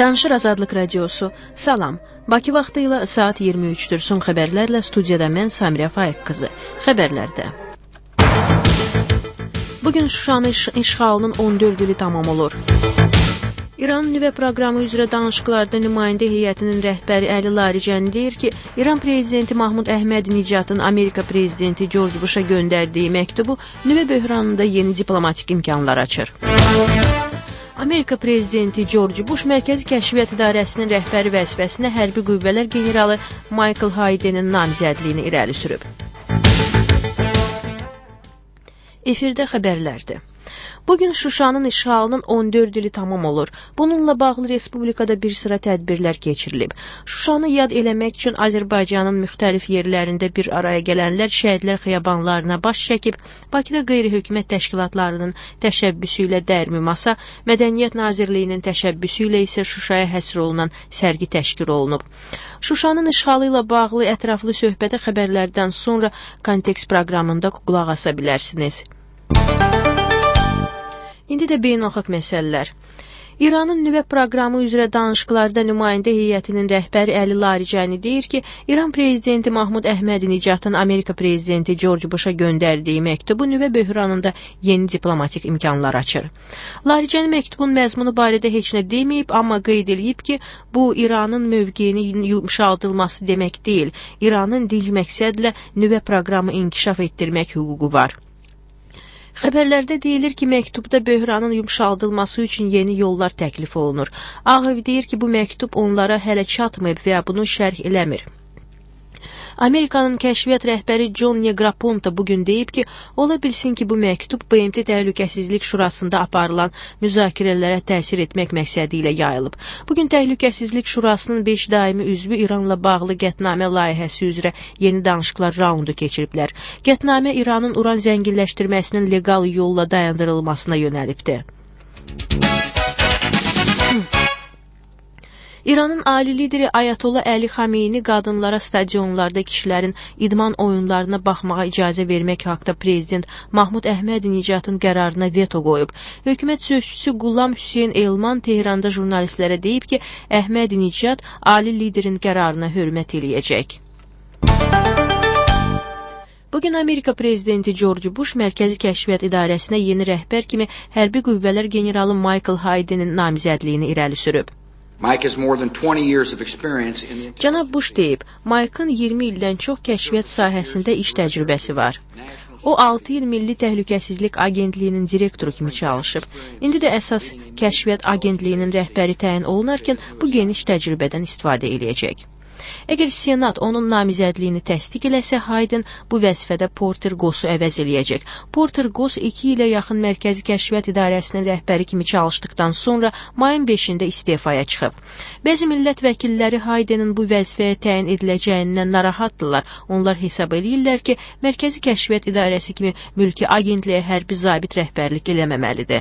Danışır Azadlıq Radiosu. Salam. Bakı vaxtı ilə saat 23-dür. Son xəbərlərlə studiyada mən Samirə Faiq qızı. Xəbərlərdə. Bugün Şuşanın işğalının 14 ili tamam olur. İranın nüvə proqramı üzrə danışıqlarda nümayəndə heyətinin rəhbəri Əli Larijani deyir ki, İran prezidenti Mahmud Əhməd-Nicatın Amerika prezidenti George Bush'a göndərdiyi məktubu nüvə böhranında yeni diplomatik imkanlar açır. Amerika prezidenti George Bush Mərkəzi Kəşfiyyat İdarəsinin rəhbəri vəzifəsinə hərbi qüvvələr generalı Michael Hayden'in namizədliyini irəli sürüb. Efirdə xəbərlərdir. Bugün Şuşanın işğalının 14 ili tamam olur. Bununla bağlı Respublikada bir sıra tədbirlər keçirilib. Şuşanı yad eləmək üçün Azərbaycanın müxtəlif yerlərində bir araya gələnlər şəhidlər xiyabanlarına baş çəkib, Bakıda qeyri-hökumət təşkilatlarının təşəbbüsü ilə dərmi masa, Mədəniyyət Nazirliyinin təşəbbüsü ilə isə Şuşaya həsr olunan sərgi təşkil olunub. Şuşanın işğalı ilə bağlı ətraflı söhbətə xəbərlərdən sonra Kontekst proqramında qulaq asa bilərsiniz. İndi də beynəlxalq məsələlər. İranın nüvə proqramı üzrə danışıqlarda nümayəndə heyətinin rəhbəri Əli Larijani deyir ki, İran prezidenti Mahmud Əhməd-Nicatın Amerika prezidenti George Bush'a göndərdiyi məktubu nüvə böhranında yeni diplomatik imkanlar açır. Larijani məktubun məzmunu barədə heç nə deməyib, amma qeyd edib ki, bu İranın mövqeyinin yumşaldılması demək deyil. İranın dinc məqsədlə nüvə proqramı inkişaf etdirmək hüququ var. Xəbərlərdə deyilir ki, məktubda böhranın yumşaldılması üçün yeni yollar təklif olunur. Ağ Ev deyir ki, bu məktub onlara hələ çatmayıb və bunu şərh eləmir. Amerikanın kəşfiyyat rəhbəri John Negroponte bugün deyib ki, ola bilsin ki, bu məktub BMT Təhlükəsizlik Şurasında aparılan müzakirələrə təsir etmək məqsədi ilə yayılıb. Bugün Təhlükəsizlik Şurasının 5 daimi üzvü İranla bağlı qətnamə layihəsi üzrə yeni danışıqlar raundu keçiriblər. Qətnamə İranın uran zənginləşdirməsinin legal yolla dayandırılmasına yönəlibdir. İranın ali lideri Ayatollah Əli Xameyni qadınlara stadionlarda kişilərin idman oyunlarına baxmağa icazə vermək haqda prezident Mahmud Əhməd-Nicatın qərarına veto qoyub. Hökumət sözçüsü Qulam Hüseyn Elman Tehranda jurnalistlərə deyib ki, Əhməd-Nicat ali liderin qərarına hörmət eləyəcək. Bugün Amerika prezidenti George Bush Mərkəzi Kəşfiyyat İdarəsinə yeni rəhbər kimi hərbi qüvvələr generalı Michael Hayden'in namizədliyini irəli sürüb. Cənab Bush deyib, Mike'ın 20 ildən çox kəşfiyyat sahəsində iş təcrübəsi var. O 6 il Milli Təhlükəsizlik Agentliyinin direktoru kimi çalışıb. İndi də əsas kəşfiyyat agentliyinin rəhbəri təyin olunarkən bu geniş təcrübədən istifadə eləyəcək. Əgər Senat onun namizədliyini təsdiq eləsə, Hayden bu vəzifədə Porter Goss'u əvəz eləyəcək. Porter Goss 2 ilə yaxın Mərkəzi Kəşfiyyat İdarəsinin rəhbəri kimi çalışdıqdan sonra mayın 5-də istefaya çıxıb. Bəzi millət vəkilləri Hayden'in bu vəzifəyə təyin ediləcəyindən narahatdırlar. Onlar hesab eləyirlər ki, Mərkəzi Kəşfiyyat İdarəsi kimi mülki agentliyə hərbi zabit rəhbərlik eləməməlidir.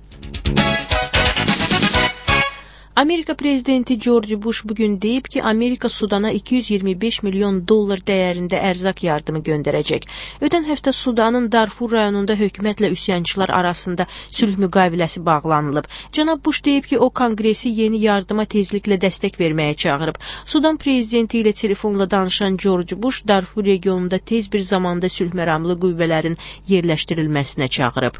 Amerika prezidenti George Bush bugün deyib ki, Amerika Sudana 225 milyon dollar dəyərində ərzaq yardımı göndərəcək. Ötən həftə Sudanın Darfur rayonunda hökumətlə üsyançılar arasında sülh müqaviləsi bağlanılıb. Cənab Bush deyib ki, o konqresi yeni yardıma tezliklə dəstək verməyə çağırıb. Sudan prezidenti ilə telefonla danışan George Bush Darfur regionunda tez bir zamanda sülh məramlı qüvvələrin yerləşdirilməsinə çağırıb.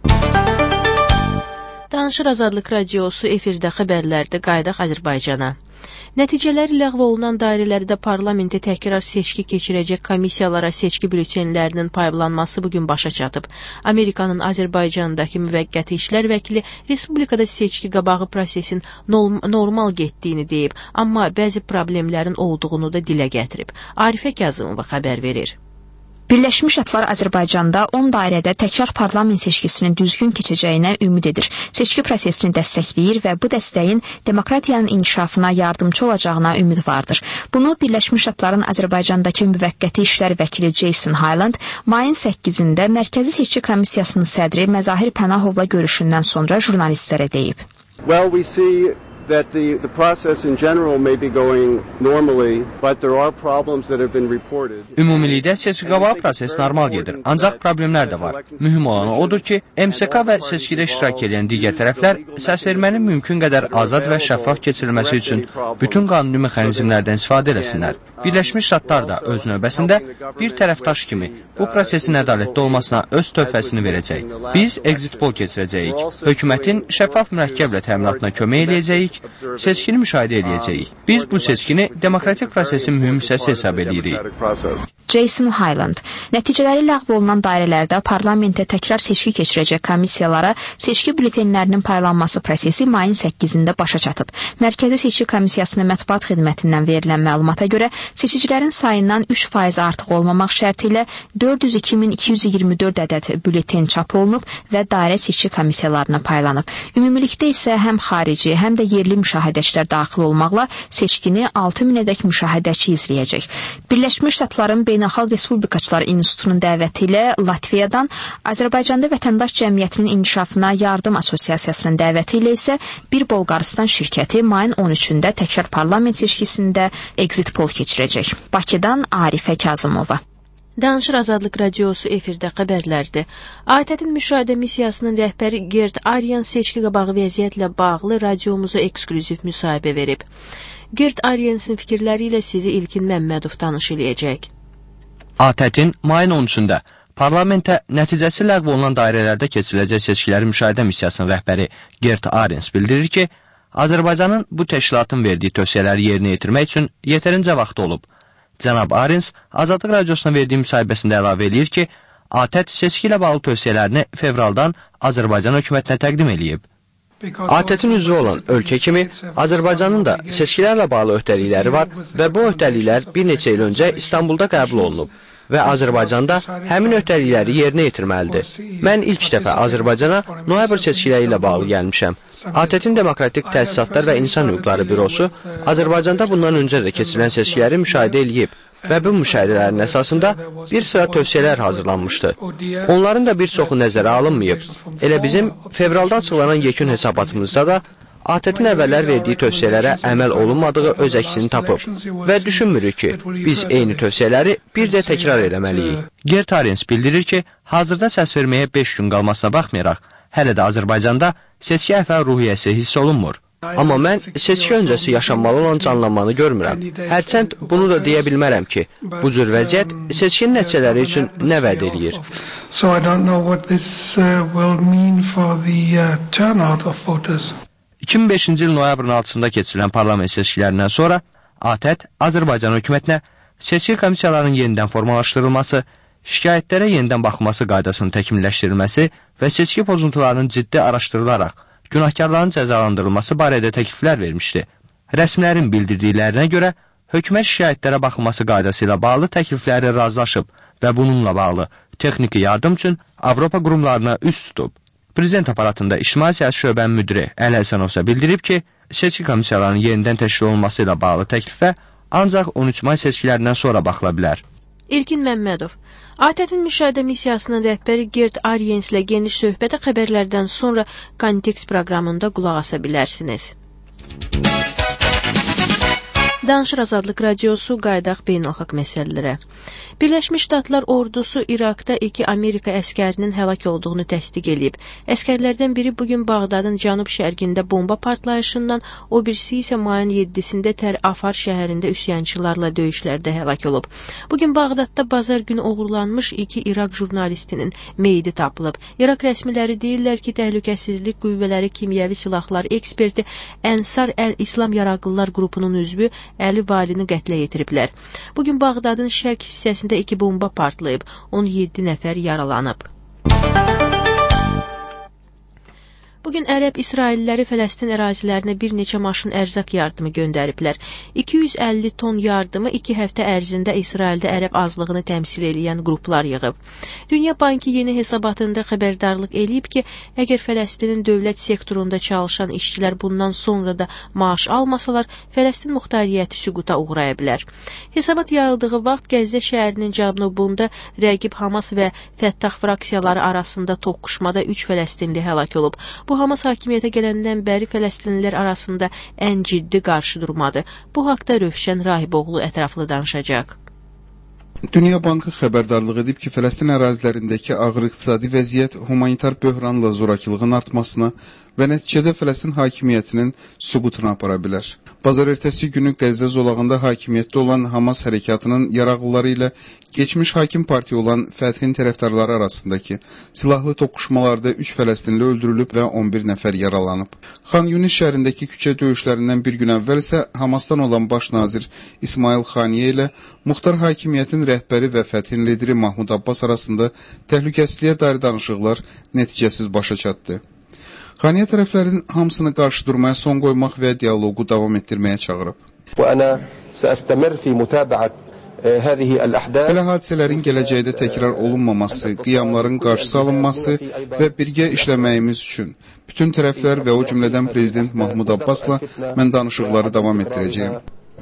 Danışır Azadlıq Radiosu efirdə xəbərlərdə qaydaq Azərbaycana. Nəticələri ləğv olunan dairələrdə parlamentə təkrar seçki keçirəcək komissiyalara seçki bültenlərinin paylanması bugün başa çatıb. Amerikanın Azərbaycandakı müvəqqəti işlər vəkili Respublikada seçki qabağı prosesin normal getdiyini deyib, amma bəzi problemlərin olduğunu da dilə gətirib. Arifə Kazımova xəbər verir. Birləşmiş Ştatlar Azərbaycanda 10 dairədə təkrar parlament seçkisinin düzgün keçəcəyinə ümid edir. Seçki prosesini dəstəkləyir və bu dəstəyin demokratiyanın inkişafına yardımcı olacağına ümid vardır. Bunu Birləşmiş Ştatların Azərbaycandakı müvəqqəti işlər vəkili Jason Hyland mayın 8-də Mərkəzi Seçki Komissiyasının sədri Məzahir Pənahovla görüşündən sonra jurnalistlərə deyib. that the process in general may be going normally, but there are problems that have been reported. Ümumilikdə seçki-qabağı proses normal gedir, ancaq problemlər də var. Mühüm olan odur ki, MSK və seçkidə iştirak edən digər tərəflər səsvermənin mümkün qədər azad və şəffaf keçirilməsi üçün bütün qanuni mexanizmlərdən istifadə eləsinlər. Birləşmiş Ştatlar da öz növbəsində bir tərəfdaş kimi bu prosesin ədalətli olmasına öz töhfəsini verəcək. Biz exit poll keçirəcəyik, hökumətin şəffaf mürəkkəblə təminatına kömək eləyəcəyik, seçkini müşahidə eləyəcəyik. Biz bu seçkini demokratik prosesin mühüm hissəsi hesab edirik. Jason Hyland, nəticələri ləğv olunan dairələrdə parlamentə təkrar seçki keçirəcək komissiyalara seçki bültenlərinin paylanması prosesi mayın 8-də başa çatıb. Mərkəzi Seçki Komissiyasının mətbuat xidmətindən verilən məlumata görə seçicilərin sayından 3% artıq olmamaq şərti ilə 402.224 ədəd bülten çap olunub və dairə seçki komissiyalarına paylanıb. Ümumilikdə isə həm xarici, həm də yerli müşahidəçilər daxil olmaqla seçkini 6000-ədək müşahidəçi izləyəcək. Birləşmiş Ştatların Beynəlxalq Respublikaçılar İnstitutunun dəvəti ilə Latviyadan, Azərbaycanda Vətəndaş Cəmiyyətinin İnkişafına Yardım Assosiasiyasının dəvəti ilə isə bir Bolqarıstan şirkəti mayın 13-də təkrar parlament seçkisində exit poll keçirəcək. Bakıdan Arifə Kazımova. Danışır Azadlıq Radiosu efirdə xəbərlərdir. ATƏT-in müşahidə missiyasının rəhbəri Gert Aryan seçki qabağı vəziyyətlə bağlı radiomuza eksklüziv müsahibə verib. Gert Aryansın fikirləri ilə sizi İlkin Məmmədov tanış eləyəcək. ATƏT-in mayın 13-də parlamentə nəticəsi ləğv olunan dairələrdə keçiriləcək seçkiləri müşahidə missiyasının rəhbəri Gert Aryans bildirir ki, Azərbaycanın bu təşkilatın verdiyi tövsiyələri yerinə yetirmək üçün yetərincə vaxtı olub. Cənab Aryans Azadlıq Radiosuna verdiyi müsahibəsində əlavə eləyir ki, ATƏT seçki ilə bağlı tövsiyələrini fevraldan Azərbaycan hökumətinə təqdim eləyib. ATƏT-in üzvü olan ölkə kimi Azərbaycanın da seçkilərlə bağlı öhdəlikləri var və bu öhdəliklər bir neçə il öncə İstanbulda qəbul olunub və Azərbaycanda həmin öhdəlikləri yerinə yetirməlidir. Mən ilk dəfə Azərbaycana noyabr seçkiləri ilə bağlı gəlmişəm. ATƏT-in Demokratik Təsisatlar və İnsan Hüquqları Bürosu Azərbaycanda bundan öncə də keçirilən seçkiləri müşahidə eləyib və bu müşahidələrin əsasında bir sıra tövsiyələr hazırlanmışdı. Onların da bir çoxu nəzərə alınmayıb. Elə bizim fevralda açıqlanan yekun hesabatımızda da ATƏT-in əvvəllər verdiyi tövsiyələrə əməl olunmadığı öz əksini tapıb və düşünmürük ki, biz eyni tövsiyələri bir də təkrar eləməliyik. Gert Aryans bildirir ki, hazırda səs verməyə 5 gün qalmasına baxmayaraq, hələ də Azərbaycanda seçki əfəl ruhiyyəsi hiss olunmur. Amma mən seçki öncəsi yaşanmalı olan canlanmanı görmürəm. Hərçənd bunu da deyə bilmərəm ki, bu cür vəziyyət seçkinin nəticələri üçün nə vəd eləyir. So I don't know what this will mean for the turnout of voters. 2005-ci il noyabrın 6-sında keçirilən parlament seçkilərindən sonra ATƏT Azərbaycan hökumətinə seçki komissiyalarının yenidən formalaşdırılması, şikayətlərə yenidən baxılması qaydasının təkmilləşdirilməsi və seçki pozuntularının ciddi araşdırılaraq günahkarların cəzalandırılması barədə təkliflər vermişdi. Rəsmilərin bildirdiklərinə görə hökumət şikayətlərə baxılması qaydası ilə bağlı təklifləri razılaşıb və bununla bağlı texniki yardım üçün Avropa qurumlarına üst tutub. Prezident aparatında İctimai Siyasi Şöbənin müdiri Əli Həsənov isə bildirib ki, seçki komissiyalarının yenidən təşkil olunması ilə bağlı təklifə ancaq 13 may seçkilərindən sonra baxıla bilər. İlkin Məmmədov, ATƏT-in müşahidə missiyasının rəhbəri Gert Aryans ilə geniş söhbətə xəbərlərdən sonra Kontekst proqramında qulaq asa bilərsiniz. Danışır Azadlıq Radiosu, qaydaq beynəlxalq məsələlərə. Birləşmiş Ştatlar ordusu İraqda 2 Amerika əskərinin həlak olduğunu təsdiq edib. Əskərlərdən biri bugün Bağdadın cənub-şərqində bomba partlayışından, o birisi isə mayın 7-sində Təl Afar şəhərində üsyançılarla döyüşlərdə həlak olub. Bugün Bağdadda bazar günü oğurlanmış 2 İraq jurnalistinin meyidi tapılıb. İraq rəsmiləri deyirlər ki, Təhlükəsizlik Qüvvələri Kimyəvi Silahlar eksperti Ənsar Əl-İslam Yaraqlılar qrupunun üzvü Əli Valini qətlə yetiriblər. Bugün Bağdadın şərq hissəsində 2 bomba partlayıb, 17 nəfər yaralanıb. Bugün Ərəb İsrailliləri Fələstin ərazilərinə bir neçə maşın ərzaq yardımı göndəriblər. 250 ton yardımı 2 həftə ərzində İsraildə ərəb azlığını təmsil edən qruplar yığıb. Dünya Bankı yeni hesabatında xəbərdarlıq eləyib ki, əgər Fələstinin dövlət sektorunda çalışan işçilər bundan sonra da maaş almasalar, Fələstin muxtariyyəti süquta uğraya bilər. Hesabat yayıldığı vaxt Qəzza şəhərinin cənubunda rəqib Hamas və Fəttah fraksiyaları arasında toqquşmada 3 Fələstinli həlak olub. Bu bu Hamas hakimiyyətə gələndən bəri Fələstinlilər arasında ən ciddi qarşıdurmadır. Bu haqda Rövşən Rahiboğlu ətraflı danışacaq. Dünya Bankı xəbərdarlıq edib ki, Fələstin ərazilərindəki ağır iqtisadi vəziyyət humanitar böhranla zorakılığın artmasına və nəticədə Fələstin hakimiyyətinin süqutuna apara bilər. Bazar ertəsi günü Qəzzə zolağında hakimiyyətdə olan Hamas hərəkatının yaraqlıları ilə geçmiş hakim partiya olan Fəthin tərəfdarları arasındakı silahlı toqquşmalarda 3 Fələstinli öldürülüb və 11 nəfər yaralanıb. Xan Yunis şəhərindəki küçə döyüşlərindən bir gün əvvəl isə Hamasdan olan baş nazir İsmail Xaniyə ilə muxtar hakimiyyətin rəhbəri və Fəthin lideri Mahmud Abbas arasında təhlükəsizliyə dair danışıqlar nəticəsiz başa çatdı. Xaniyə tərəflərin hamısını qarşı durmaya son qoymaq və dialoqu davam etdirməyə çağırıb. Belə hadisələrin gələcəkdə təkrar olunmaması, qiyamların qarşısı alınması və birgə işləməyimiz üçün bütün tərəflər və o cümlədən Prezident Mahmud Abbasla mən danışıqları davam etdirəcəyim.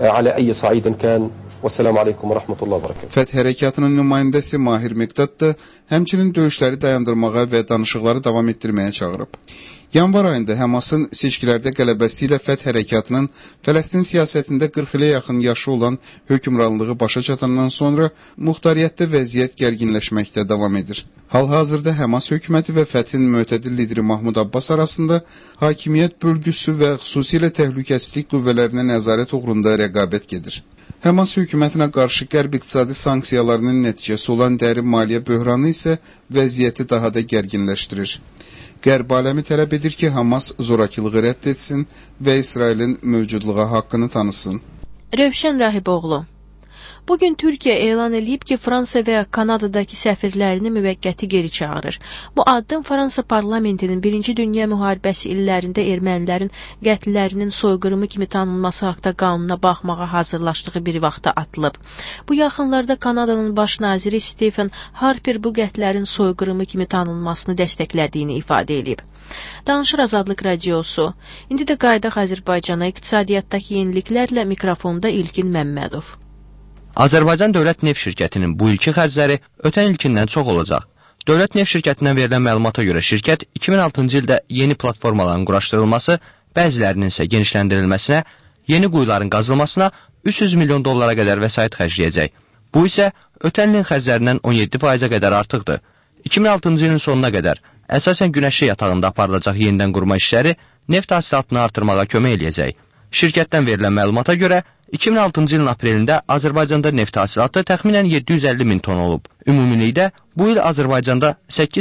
Fəth hərəkatının nümayəndəsi Mahir Miqdad da həmçinin döyüşləri dayandırmağa və danışıqları davam etdirməyə çağırıb. Yanvar ayında Həmasın seçkilərdə qələbəsi ilə Fəth hərəkatının Fələstin siyasətində 40 ilə yaxın yaşı olan hökmranlığı başa çatandan sonra muxtariyyətdə vəziyyət gərginləşməkdə davam edir. Hal-hazırda Həmas hökuməti və Fəthin mötədil lideri Mahmud Abbas arasında hakimiyyət bölgüsü və xüsusilə təhlükəsizlik qüvvələrinə nəzarət uğrunda rəqabət gedir. Həmas hökumətinə qarşı qərb iqtisadi sanksiyalarının nəticəsi olan dərin maliyyə böhranı isə vəziyyəti daha da gərginləşdirir. Qərb aləmi tələb edir ki, Hamas zorakılığı rədd etsin və İsrailin mövcudluğa haqqını tanısın. Rövşən Rahiboğlu. Bugün Türkiyə elan edib ki, Fransa və Kanadadakı səfirlərini müvəqqəti geri çağırır. Bu addım Fransa parlamentinin 1-ci Dünya müharibəsi illərində ermənilərin qətllərinin soyqırımı kimi tanınması haqda qanuna baxmağa hazırlaşdığı bir vaxtda atılıb. Bu yaxınlarda Kanadanın baş naziri Stephen Harper bu qətlərin soyqırımı kimi tanınmasını dəstəklədiyini ifadə edib. Danışır Azadlıq Radiosu. İndi də qayıdaq Azərbaycana iqtisadiyyatdakı yeniliklərlə mikrofonda İlkin Məmmədov. Azərbaycan Dövlət Neft Şirkətinin bu ilki xərcləri ötən ilkindən çox olacaq. Dövlət Neft Şirkətindən verilən məlumata görə şirkət 2006-cı ildə yeni platformaların quraşdırılması, bəzilərinin isə genişləndirilməsinə, yeni quyuların qazılmasına 300 milyon dollara qədər vəsait xərcləyəcək. Bu isə ötən ilin xərclərindən 17%-ə qədər artıqdır. 2006-cı ilin sonuna qədər əsasən günəşli yatağında aparılacaq yenidən qurma işləri neft hasilatını artırmağa kömək eləyəcək. Şirkətdən verilən məlumata görə 2006-cı ilin aprelində Azərbaycanda neft hasilatı təxminən 750 min ton olub. Ümumilikdə bu il Azərbaycanda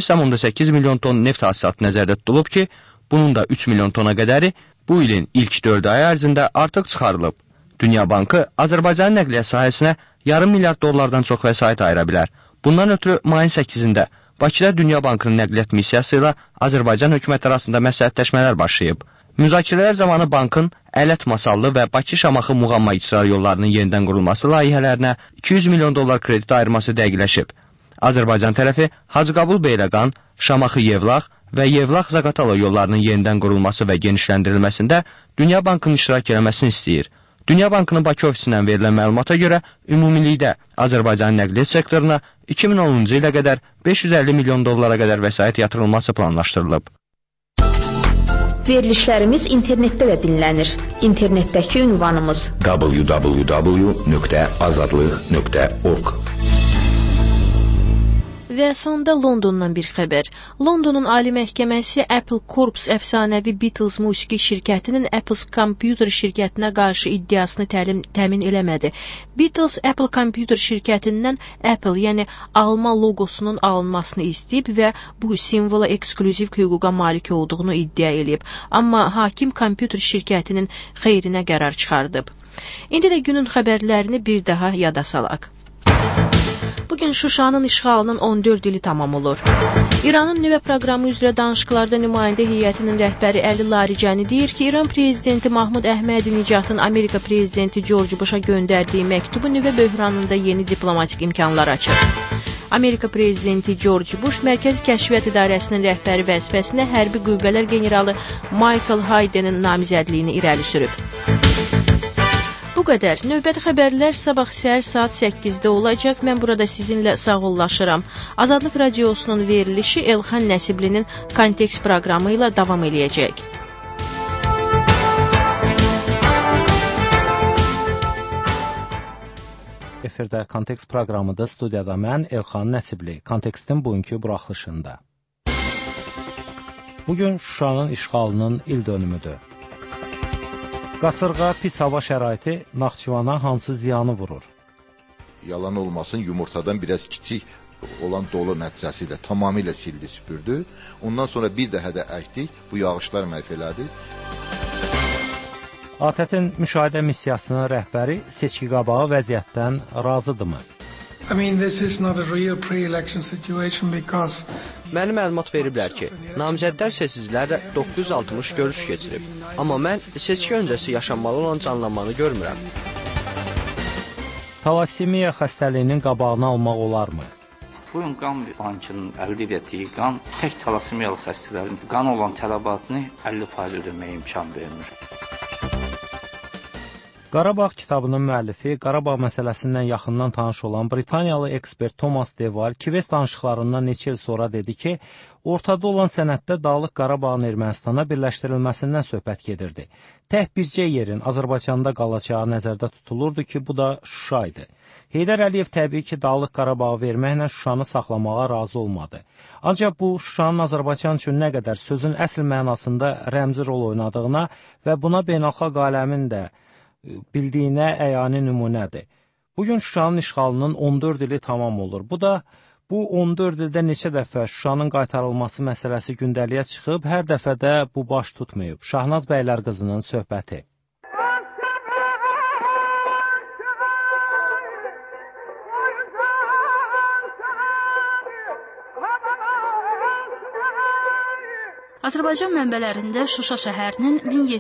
8,8 milyon ton neft hasilatı nəzərdə tutulub ki, bunun da 3 milyon tona qədəri bu ilin ilk 4 ay ərzində artıq çıxarılıb. Dünya Bankı Azərbaycanın nəqliyyat sahəsinə yarım milyard dollardan çox vəsait ayıra bilər. Bundan ötürü mayın 8-də Bakıda Dünya Bankının nəqliyyat missiyası ilə Azərbaycan hökuməti arasında məsləhətləşmələr başlayıb. Müzakirələr zamanı bankın Ələt Masallı və Bakı-Şamaxı muğamma icra yollarının yenidən qurulması layihələrinə 200 milyon dollar kredit ayırması dəqiqləşib. Azərbaycan tərəfi Hacıqabul-Beyləqan, Şamaxı-Yevlax və Yevlax-Zaqatala yollarının yenidən qurulması və genişləndirilməsində Dünya Bankının iştirak etməsini istəyir. Dünya Bankının Bakı ofisindən verilən məlumata görə ümumilikdə Azərbaycanın nəqliyyat sektoruna 2010-cu ilə qədər 550 milyon dollara qədər vəsait yatırılması planlaşdırılıb. Verilişlərimiz internetdə də dinlənir. İnternetdəki ünvanımız www.azadlıq.org. Və sonda Londondan bir xəbər. Londonun Ali Məhkəməsi Apple Corps əfsanəvi Beatles musiqi şirkətinin Apple Computer şirkətinə qarşı iddiasını təmin eləmədi. Beatles Apple Computer şirkətindən Apple, yəni alma logosunun alınmasını istəyib və bu simvola eksklüziv hüquqa malik olduğunu iddia eləyib. Amma hakim kompüter şirkətinin xeyrinə qərar çıxardıb. İndi də günün xəbərlərini bir daha yada salaq. Bugün Şuşanın işğalının 14 ili tamam olur. İranın nüvə proqramı üzrə danışıqlarda nümayəndə heyətinin rəhbəri Əli Laricəni deyir ki, İran prezidenti Mahmud Əhmədi-Nicatın Amerika prezidenti George Bush'a göndərdiyi məktubu nüvə böhranında yeni diplomatik imkanlar açır. Amerika prezidenti George Bush Mərkəzi Kəşfiyyat İdarəsinin rəhbəri vəzifəsinə hərbi qüvvələr generalı Michael Hayden'in namizədliyini irəli sürüb. Bu Bu qədər. Növbəti xəbərlər sabah səhər saat 8-də olacaq. Mən burada sizinlə sağollaşıram. Azadlıq Radiosunun verilişi Elxan Nəsiblinin Kontekst proqramı ilə davam eləyəcək. Efirdə Kontekst proqramıda studiyada mən Elxan Nəsibli. Kontekstin bugünkü buraxılışında. Bugün Şuşanın işğalının il dönümüdür. Qasırğa, pis hava şəraiti Naxçıvana hansı ziyanı vurur? Yalan olmasın, yumurtadan biraz kiçik olan dolu nəticəsilə tamamilə sildi, süpürdü. Ondan sonra bir daha da əkdik. Bu yağışlar məhv elədi. ATƏT-in müşahidə missiyasının rəhbəri seçki qabağı vəziyyətdən razıdırmı? This is not a real pre-election situation because Mənə məlumat veriblər ki, namizədlər seçicilərlə 960 görüş keçirib. Amma mən seçki öncəsi yaşanmalı olan canlanmanı görmürəm. Talassemiya xəstəliyinin qabağını almaq olarmı? Bu gün qan bankının əldə etdiyi qan tək talassemiyalı xəstələrin qan olan tələbatını 50% ödəməyə imkan vermir. Qarabağ kitabının müəllifi, Qarabağ məsələsindən yaxından tanış olan Britaniyalı ekspert Thomas Deval Kives danışıqlarından neçə il sonra dedi ki, ortada olan sənəddə Dağlıq Qarabağın Ermənistana birləşdirilməsindən söhbət gedirdi. Tək bircə yerin Azərbaycanda qalacağı nəzərdə tutulurdu ki, bu da Şuşa idi. Heydər Əliyev təbii ki, Dağlıq Qarabağı verməklə Şuşanı saxlamağa razı olmadı. Ancaq bu, Şuşanın Azərbaycan üçün nə qədər sözün əsl mənasında rəmzi rol oynadığına və buna beynəlxalq aləmin də bildiyinə əyani nümunədir. Bugün Şuşanın işğalının 14 ili tamam olur. Bu 14 ildə neçə dəfə Şuşanın qaytarılması məsələsi gündəliyə çıxıb, hər dəfə də bu baş tutmayıb. Şahnaz bəylər qızının söhbəti. Azərbaycan mənbələrində Şuşa şəhərinin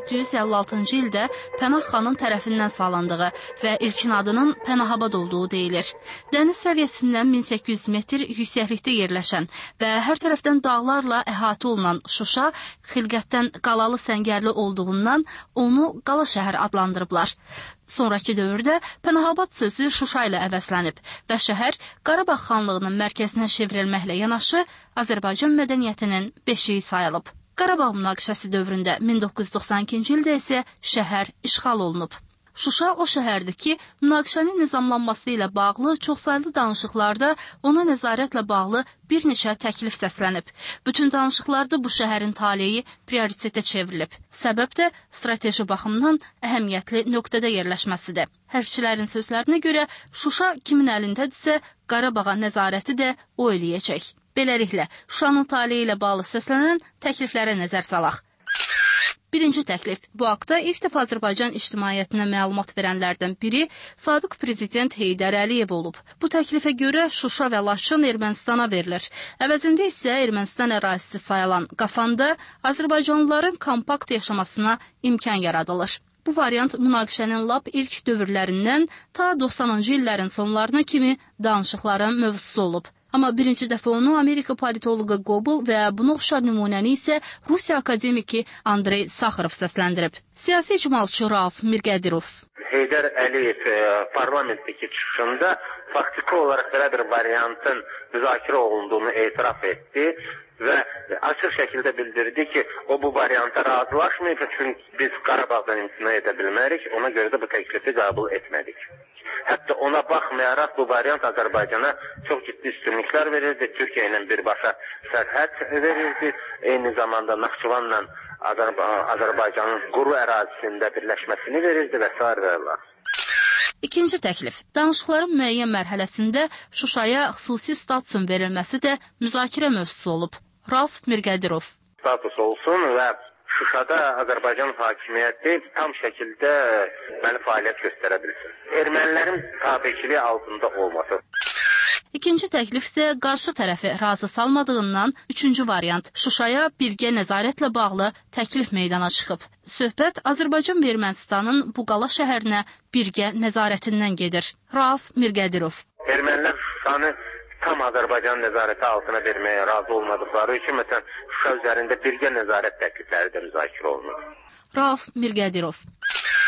1756-cı ildə Pənah xanın tərəfindən salındığı və ilkin adının Pənahabad olduğu deyilir. Dəniz səviyyəsindən 1800 metr yüksəklikdə yerləşən və hər tərəfdən dağlarla əhatə olunan Şuşa xilqətdən qalalı səngərli olduğundan onu Qala şəhər adlandırıblar. Sonrakı dövrdə Pənahabad sözü Şuşa ilə əvəzlənib və şəhər Qarabağ xanlığının mərkəzinə çevrilməklə yanaşı Azərbaycan mədəniyyətinin beşiyi sayılıb. Qarabağ münaqişəsi dövründə 1992-ci ildə isə şəhər işğal olunub. Şuşa o şəhərdir ki, münaqişənin nizamlanması ilə bağlı çoxsaylı danışıqlarda ona nəzarətlə bağlı bir neçə təklif səslənib. Bütün danışıqlarda bu şəhərin taleyi prioritetə çevrilib. Səbəb də strateji baxımdan əhəmiyyətli nöqtədə yerləşməsidir. Hərbçilərin sözlərinə görə Şuşa kimin əlindədirsə, Qarabağa nəzarəti də o eləyəcək. Beləliklə, Şuşanın taleyi ilə bağlı səslənən təkliflərə nəzər salaq. Birinci təklif. Bu haqda ilk dəfə Azərbaycan ictimaiyyətinə məlumat verənlərdən biri sabiq prezident Heydər Əliyev olub. Bu təklifə görə Şuşa və Laçın Ermənistana verilir. Əvəzində isə Ermənistan ərazisi sayılan Qafanda Azərbaycanlıların kompakt yaşamasına imkan yaradılır. Bu variant münaqişənin lap ilk dövrlərindən ta 90-cı illərin sonlarına kimi danışıqların mövzusu olub. Amma birinci dəfə onu Amerika politoloqu Gobel və buna oxşar nümunəni isə Rusiya akademiki Andrey Saxarov səsləndirib. Siyasi icmalçı Rauf Mirgədirov. Heydər Əliyev parlamentdəki çıxışında faktiki olaraq belə bir variantın müzakirə olunduğunu etiraf etdi və açıq şəkildə bildirdi ki, o bu varianta razılaşmayıb, çünki biz Qarabağdan imtina edə bilmərik, ona görə də bu təklifi qəbul etmədik. Hətta ona baxmayaraq bu variant Azərbaycana çox ciddi üstünlüklər verirdi. Türkiyə ilə birbaşa sərhəd verirdi. Eyni zamanda Naxçıvanla Azərbaycanın quru ərazisində birləşməsini verirdi və s. İkinci təklif. Danışıqların müəyyən mərhələsində Şuşaya xüsusi statusun verilməsi də müzakirə mövzusu olub. Rauf Mirgədirov. Status olsun və Şuşada Azərbaycan hakimiyyəti tam şəkildə fəaliyyət göstərə bilsin. Ermənilərin tabeçiliyi altında olması. İkinci təklif isə qarşı tərəfi razı salmadığından üçüncü variant Şuşaya birgə nəzarətlə bağlı təklif meydana çıxıb. Söhbət Azərbaycan və Ermənistanın bu qala şəhərinə birgə nəzarətindən gedir. Rauf Mirgədirov. Ermənilər Şuşanı tam Azərbaycan nəzarəti altına verməyə razı olmadıqları üçün, məsələn, Şuşa üzərində birgə nəzarət təklifləri də müzakirə olunur. Rauf Mirgədirov.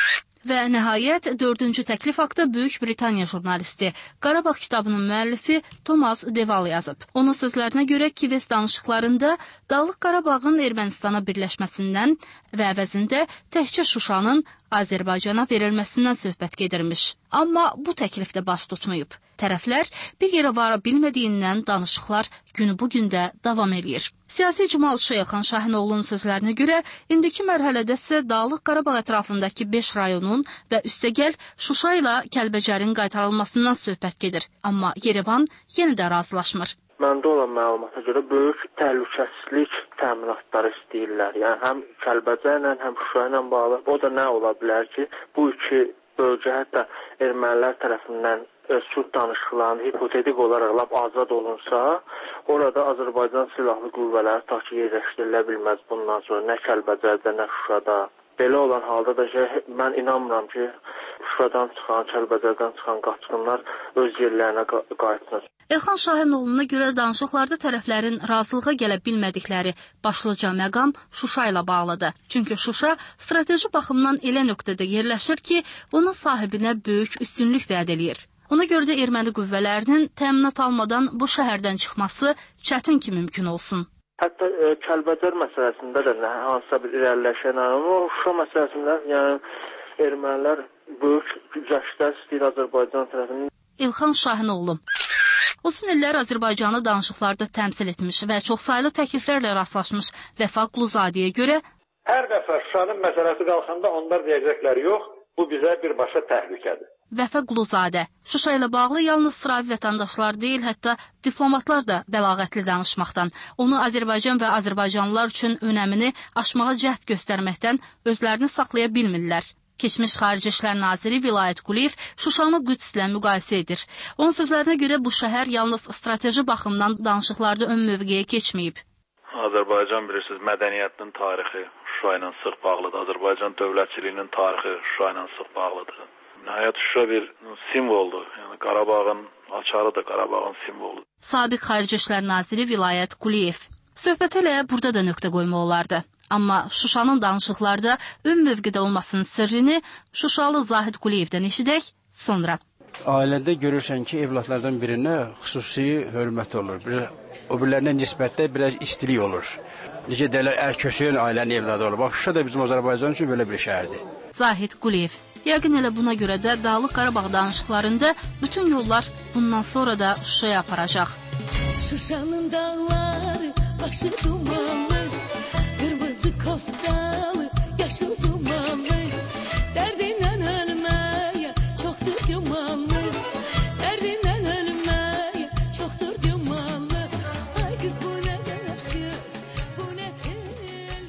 Və nəhayət, 4-cü təklif haqda Böyük Britaniya jurnalisti, Qarabağ kitabının müəllifi Thomas Deval yazıb. Onun sözlərinə görə Kives danışıqlarında Dağlıq Qarabağın Ermənistana birləşməsindən və əvəzində təkcə Şuşanın Azərbaycana verilməsindən söhbət gedirmiş. Amma bu təklif də baş tutmayıb. Tərəflər bir yerə vara bilmədiyindən danışıqlar günü bugün də davam edir. Siyasi icmalçı Elxan Şahinoğlu'nun sözlərinə görə, indiki mərhələdə isə Dağlıq Qarabağ ətrafındakı 5 rayonun və üstəgəl Şuşa ilə Kəlbəcərin qaytarılmasından söhbət gedir. Amma Yerevan yenə də razılaşmır. Məndə olan məlumata görə böyük təhlükəsizlik təminatları istəyirlər. Yəni həm Kəlbəcə ilə, həm Şuşa ilə bağlı. O da nə ola bilər ki, bu iki bölgə hətta ermənilər tərəfindən sülh danışıqlarının hipotetik olaraq azad olunsa, orada Azərbaycan silahlı qüvvələri ta ki yerləşdirilə bilməz bundan sonra nə Kəlbəcərdə, nə Şuşada. Belə olan halda da mən inanmıram ki, Şuşadan çıxan, Kəlbəcərdən çıxan qaçqınlar öz yerlərinə qayıtsın. Elxan Şahinoğlu'na görə danışıqlarda tərəflərin razılığa gələ bilmədikləri başlıca məqam Şuşa ilə bağlıdır. Çünki Şuşa strateji baxımdan elə nöqtədə yerləşir ki, onun sahibinə böyük üstünlük vəd eləyir. Ona görə də erməni qüvvələrinin təminat almadan bu şəhərdən çıxması çətin ki mümkün olsun. Hətta Kəlbəcər məsələsində də hansısa bir irəliləyişən o Şuşa məsələsində yəni ermənilər böyük gücləşlər istəyir Azərbaycan tərəfindən. İlxan Şahinoğlu uzun illər Azərbaycanı danışıqlarda təmsil etmiş və çoxsaylı təkliflərlə rastlaşmış Vəfa Quluzadəyə görə hər dəfə Şuşanın məsələsi qalxanda onlar deyəcəklər yox, bu bizə birbaşa təhlükədir. Vəfa Quluzadə Şuşa ilə bağlı yalnız sıravi vətəndaşlar deyil, hətta diplomatlar da bəlağətli danışmaqdan, onu Azərbaycan və azərbaycanlılar üçün önəmini aşmağa cəhd göstərməkdən özlərini saxlaya bilmirlər. Keçmiş Xarici İşlər Naziri Vilayət Quliyev Şuşanı Qüdslə müqayisə edir. Onun sözlərinə görə bu şəhər yalnız strateji baxımdan danışıqlarda ön mövqeyə keçməyib. Azərbaycan bilirsiniz, mədəniyyətinin tarixi Şuşa ilə sıx bağlıdır. Azərbaycan dövlətçiliyinin tarixi Şuşa ilə sıx bağlıdır. Nəhayət Şuşa bir simvoldur. Yəni Qarabağın açarıdır, Qarabağın simvoludur. Sabiq Xarici İşlər Naziri Vilayət Quliyev. Söhbət elə burada da nöqtə qoymaq olardı. Amma Şuşanın danışıqlarda ön mövqedə olmasının sirrini Şuşalı Zahid Quliyevdən eşidək sonra. Ailədə görürsən ki, evlatlardan birinə xüsusi hörmət olur. O birilərinə nisbətdə biraz istilik olur. Necə deyirlər, ərköşüyən ailənin evladı olur. Bax, Şuşa da bizim Azərbaycan üçün belə bir şəhərdir. Zahid Quliyev. Yəqin elə buna görə də Dağlıq Qarabağ danışıqlarında bütün yollar bundan sonra da Şuşaya aparacaq. Şuşanın dağları başı dumanlı, qırmızı koftalı, yaşıl dumanlı, dərdindən ölməyə çoxdur gümanlı, dərdindən ölməyə çoxdur gümanlı. Ay qız bu nə dərs qız, bu nə tel.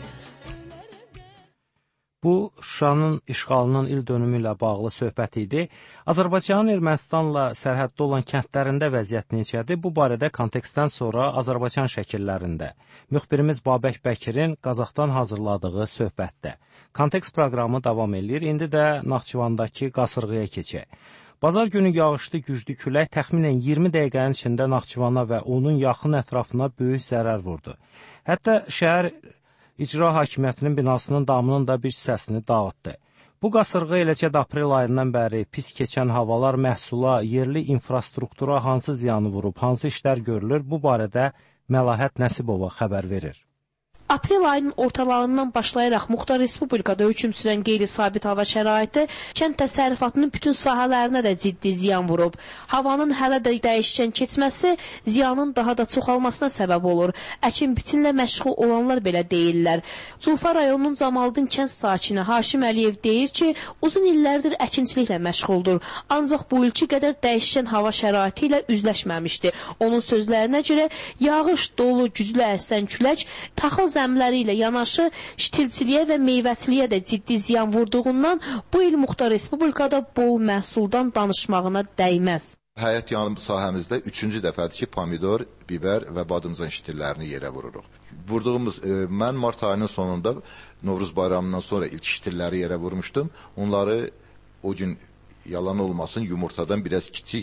Bu, Şuşanın işğalının il dönümü ilə bağlı söhbət idi. Azərbaycanın Ermənistanla sərhəddə olan kəndlərində vəziyyət necədir? Bu barədə kontekstdən sonra Azərbaycan şəkillərində müxbirimiz Babək Bəkirin Qazaxdan hazırladığı söhbətdə. Kontekst proqramı davam edir. İndi də Naxçıvandakı qasırğaya keçək. Bazar günü yağışlı güclü külək təxminən 20 dəqiqənin içində Naxçıvana və onun yaxın ətrafına böyük zərər vurdu. Hətta şəhər İcra Hakimiyyətinin binasının damının da bir hissəsini dağıtdı. Bu qasırğa eləcə də aprel ayından bəri pis keçən havalar məhsula, yerli infrastruktura hansı ziyanı vurub, hansı işlər görülür, bu barədə Məlahət Nəsibova xəbər verir. Aprel ayının ortalarından başlayaraq Muxtar Respublikada hökm sürən qeyri-sabit hava şəraiti kənd təsərrüfatının bütün sahələrinə də ciddi ziyan vurub. Havanın hələ də dəyişkən keçməsi ziyanın daha da çoxalmasına səbəb olur. Əkin-biçinlə məşğul olanlar belə deyirlər. Zulfa rayonunun Camaldın kənd sakini Haşim Əliyev deyir ki, uzun illərdir əkinçiliklə məşğuldur. Ancaq bu ilki qədər dəyişkən hava şəraiti ilə üzləşməmişdir. Onun sözlərinə görə yağış, dolu, güclü əsən külək taxıl zəmləri ilə yanaşı ştilçiliyə və meyvəçiliyə də ciddi ziyan vurduğundan bu il Muxtar Respublikada bol məhsuldan danışmağına dəyməz. Həyət yanım sahəmizdə 3-cü dəfədir ki, pomidor, biber və badımcan ştillərini yerə vururuq. Vurduğumuz, mən mart ayının sonunda Novruz bayramından sonra ilk ştilləri yerə vurmuşdum. Onları o gün yalan olmasın yumurtadan biraz kiçik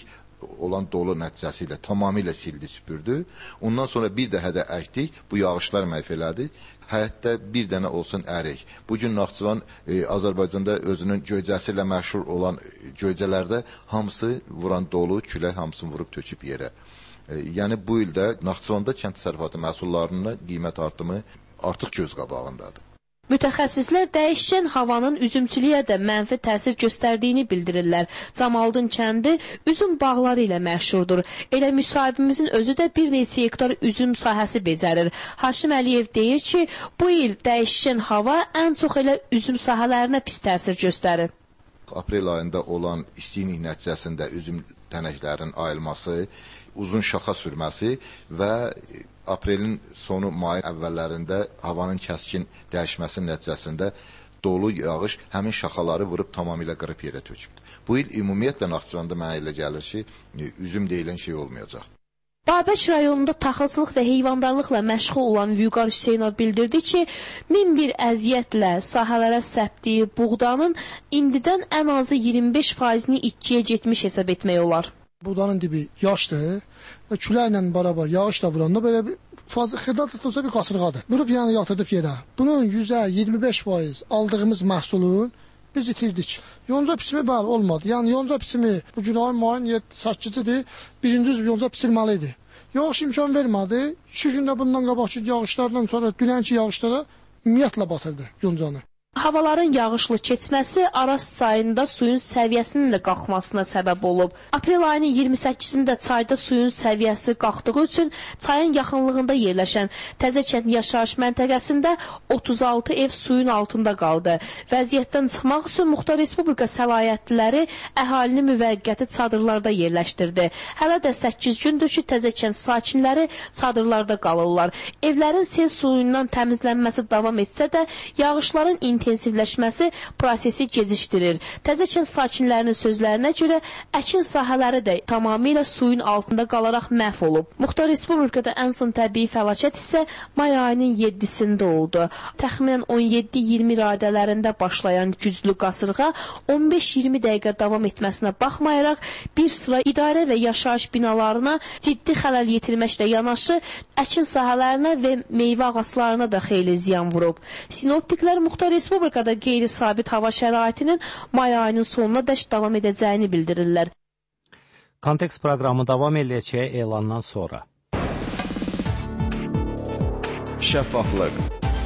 olan dolu nəticəsilə tamamilə sildi, süpürdü. Ondan sonra bir daha da əkdik. Bu yağışlar məhv elədi. Həyətdə bir dənə olsun ərik. Bugün Naxçıvan Azərbaycanda özünün göycəsi ilə məşhur olan göycələrdə hamısı vuran dolu, külək hamısını vurub töküb yerə. Yəni bu ildə Naxçıvanda kənd təsərrüfatı məhsullarının qiymət artımı artıq göz qabağındadır. Mütəxəssislər dəyişən havanın üzümçülüyə də mənfi təsir göstərdiyini bildirirlər. Camaldın kəndi üzüm bağları ilə məşhurdur. Elə müsahibimizin özü də bir neçə hektar üzüm sahəsi becərir. Haşim Əliyev deyir ki, bu il dəyişən hava ən çox elə üzüm sahələrinə pis təsir göstərir. Aprel ayında olan istilik nəticəsində üzüm tənəklərinin ayılması, uzun şaxa sürməsi və aprelin sonu, mayın əvvəllərində havanın kəskin dəyişməsinin nəticəsində dolu yağış həmin şaxaları vurub tamamilə qırıb yerə tökübdür. Bu il ümumiyyətlə Naxçıvanda mənə elə gəlir ki, üzüm deyilən şey olmayacaq. Babək rayonunda taxılçılıq və heyvandarlıqla məşğul olan Vüqar Hüseynov bildirdi ki, 1001 əziyyətlə sahələrə səpdiyi buğdanın indidən ən azı 25%-ni itkiyə getmiş hesab etmək olar. Buğdanın dibi yaşdır və küləklə bərabər yağış da vuranda belə bir xırda tutulsa bir qasırğadır. Vurub yəni yatırdıb yerə. Bunun %25% aldığımız məhsulun biz itirdik. Yonca pisimi bəli olmadı. Yəni yonca pisimi bugün ayın mayın 8-idir. Birinci yonca pisilməli idi. Yağış imkan vermədi. 2 gündə bundan qabaqki yağışlardan sonra dünənki yağışlara ümumiyyətlə batırdı yoncanı. Havaların yağışlı keçməsi Araz çayında suyun səviyyəsinin də qalxmasına səbəb olub. Aprel ayının 28-də çayda suyun səviyyəsi qalxdığı üçün çayın yaxınlığında yerləşən Təzəkənd yaşayış məntəqəsində 36 ev suyun altında qaldı. Vəziyyətdən çıxmaq üçün Muxtar Respublika səlahiyyətliləri əhalini müvəqqəti çadırlarda yerləşdirdi. Hələ də 8 gündür ki, Təzəkənd sakinləri çadırlarda qalırlar. Evlərin sel suyundan təmizlənməsi davam etsə də, yağışların intensivləşməsi prosesi gecikdirir. Təzəkənd sakinlərinin sözlərinə görə əkin sahələri də tamamilə suyun altında qalaraq məhv olub. Muxtar Respublikada ən son təbii fəlakət isə may ayının 7-sində oldu. Təxminən 17-20 radələrində başlayan güclü qasırğa 15-20 dəqiqə davam etməsinə baxmayaraq bir sıra idarə və yaşayış binalarına ciddi xələl yetirməklə yanaşı əkin sahələrinə və meyvə ağaclarına da xeyli ziyan vurub. Sinoptiklər Muxtar Respublikada qeyri-sabit hava şəraitinin may ayının sonuna dək davam edəcəyini bildirirlər. Kontekst proqramı davam edəcək elandan sonra. Şəffaflıq.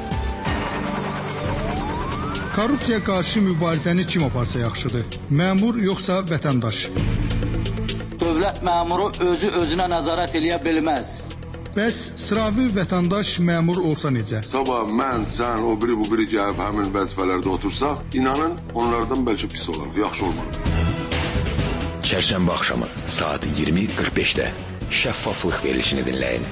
Korrupsiyaya qarşı mübarizəni kim aparsa yaxşıdır? Məmur yoxsa vətəndaş? Dövlət məmuru özünə nəzarət eləyə bilməz. Bəs sıravi vətəndaş məmur olsa necə? Sabah mən, sən, o biri, bu biri gəlib həmin vəzifələrdə otursaq, inanın onlardan bəlkə pis olar, yaxşı olmalı. Çərşənbə axşamı saat 20:45-də şəffaflıq verilişini dinləyin.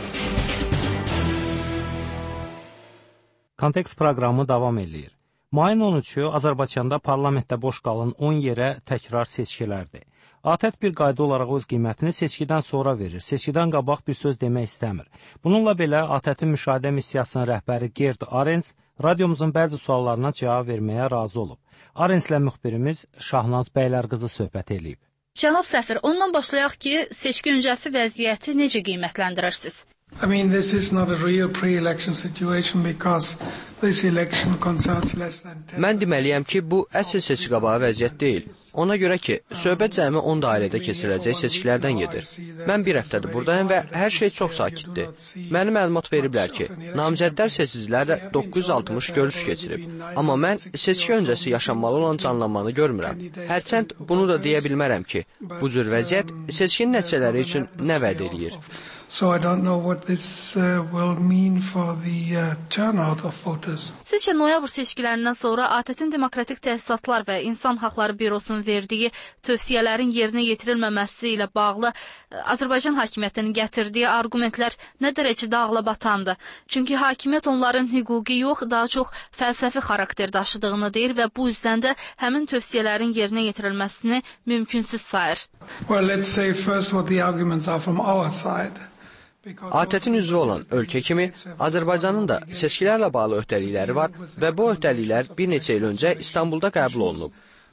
Kontekst proqramı davam edir. Mayın 13-ü Azərbaycanda parlamentdə boş qalan 10 yerə təkrar seçkilərdir. ATƏT bir qayda olaraq öz qiymətini seçkidən sonra verir. Seçkidən qabaq bir söz demək istəmir. Bununla belə ATƏT-in müşahidə missiyasının rəhbəri Gert Arens radiomuzun bəzi suallarına cavab verməyə razı olub. Arenslə müxbirimiz Şahnaz Bəylərqızı söhbət edib. Cənab səfir, ondan başlayaq ki, seçki öncəsi vəziyyəti necə qiymətləndirirsiniz? I mean, this is not a real pre-election situation because this election concerns less than 10%. Mən deməliyəm ki, bu əsl seçki qabağı vəziyyət deyil. Ona görə ki, söhbət cəmi 10 dairədə keçiriləcək seçkilərdən gedir. Mən bir həftədir buradayım və hər şey çox sakitdir. Mənə məlumat veriblər ki, namizədlər seçicilərlə 960 görüş keçirib. Amma mən seçki öncəsi yaşanmalı olan canlanmanı görmürəm. Hərçənd bunu da deyə bilmərəm ki, bu cür vəziyyət seçkinin nəticələri üçün nə vəd edir. So I don't know what this will mean for the turnout of voters. Sizcə noyabr seçkilərindən sonra ATƏT-in Demokratik Təsisatlar və İnsan Haqları Bürosunun verdiyi tövsiyələrin yerinə yetirilməməsi ilə bağlı Azərbaycan hakimiyyətinin gətirdiyi argumentlər nə dərəcədə ağlabatandır? Çünki hakimiyyət onların hüquqi yox, daha çox fəlsəfi xarakter daşıdığını deyir və bu üzdən də həmin tövsiyələrin yerinə yetirilməsini mümkünsüz sayır. Well, let's say first what the arguments are from our side. ATƏT-in üzvü olan ölkə kimi Azərbaycanın da seçkilərlə bağlı öhdəlikləri var və bu öhdəliklər bir neçə il öncə İstanbulda qəbul olunub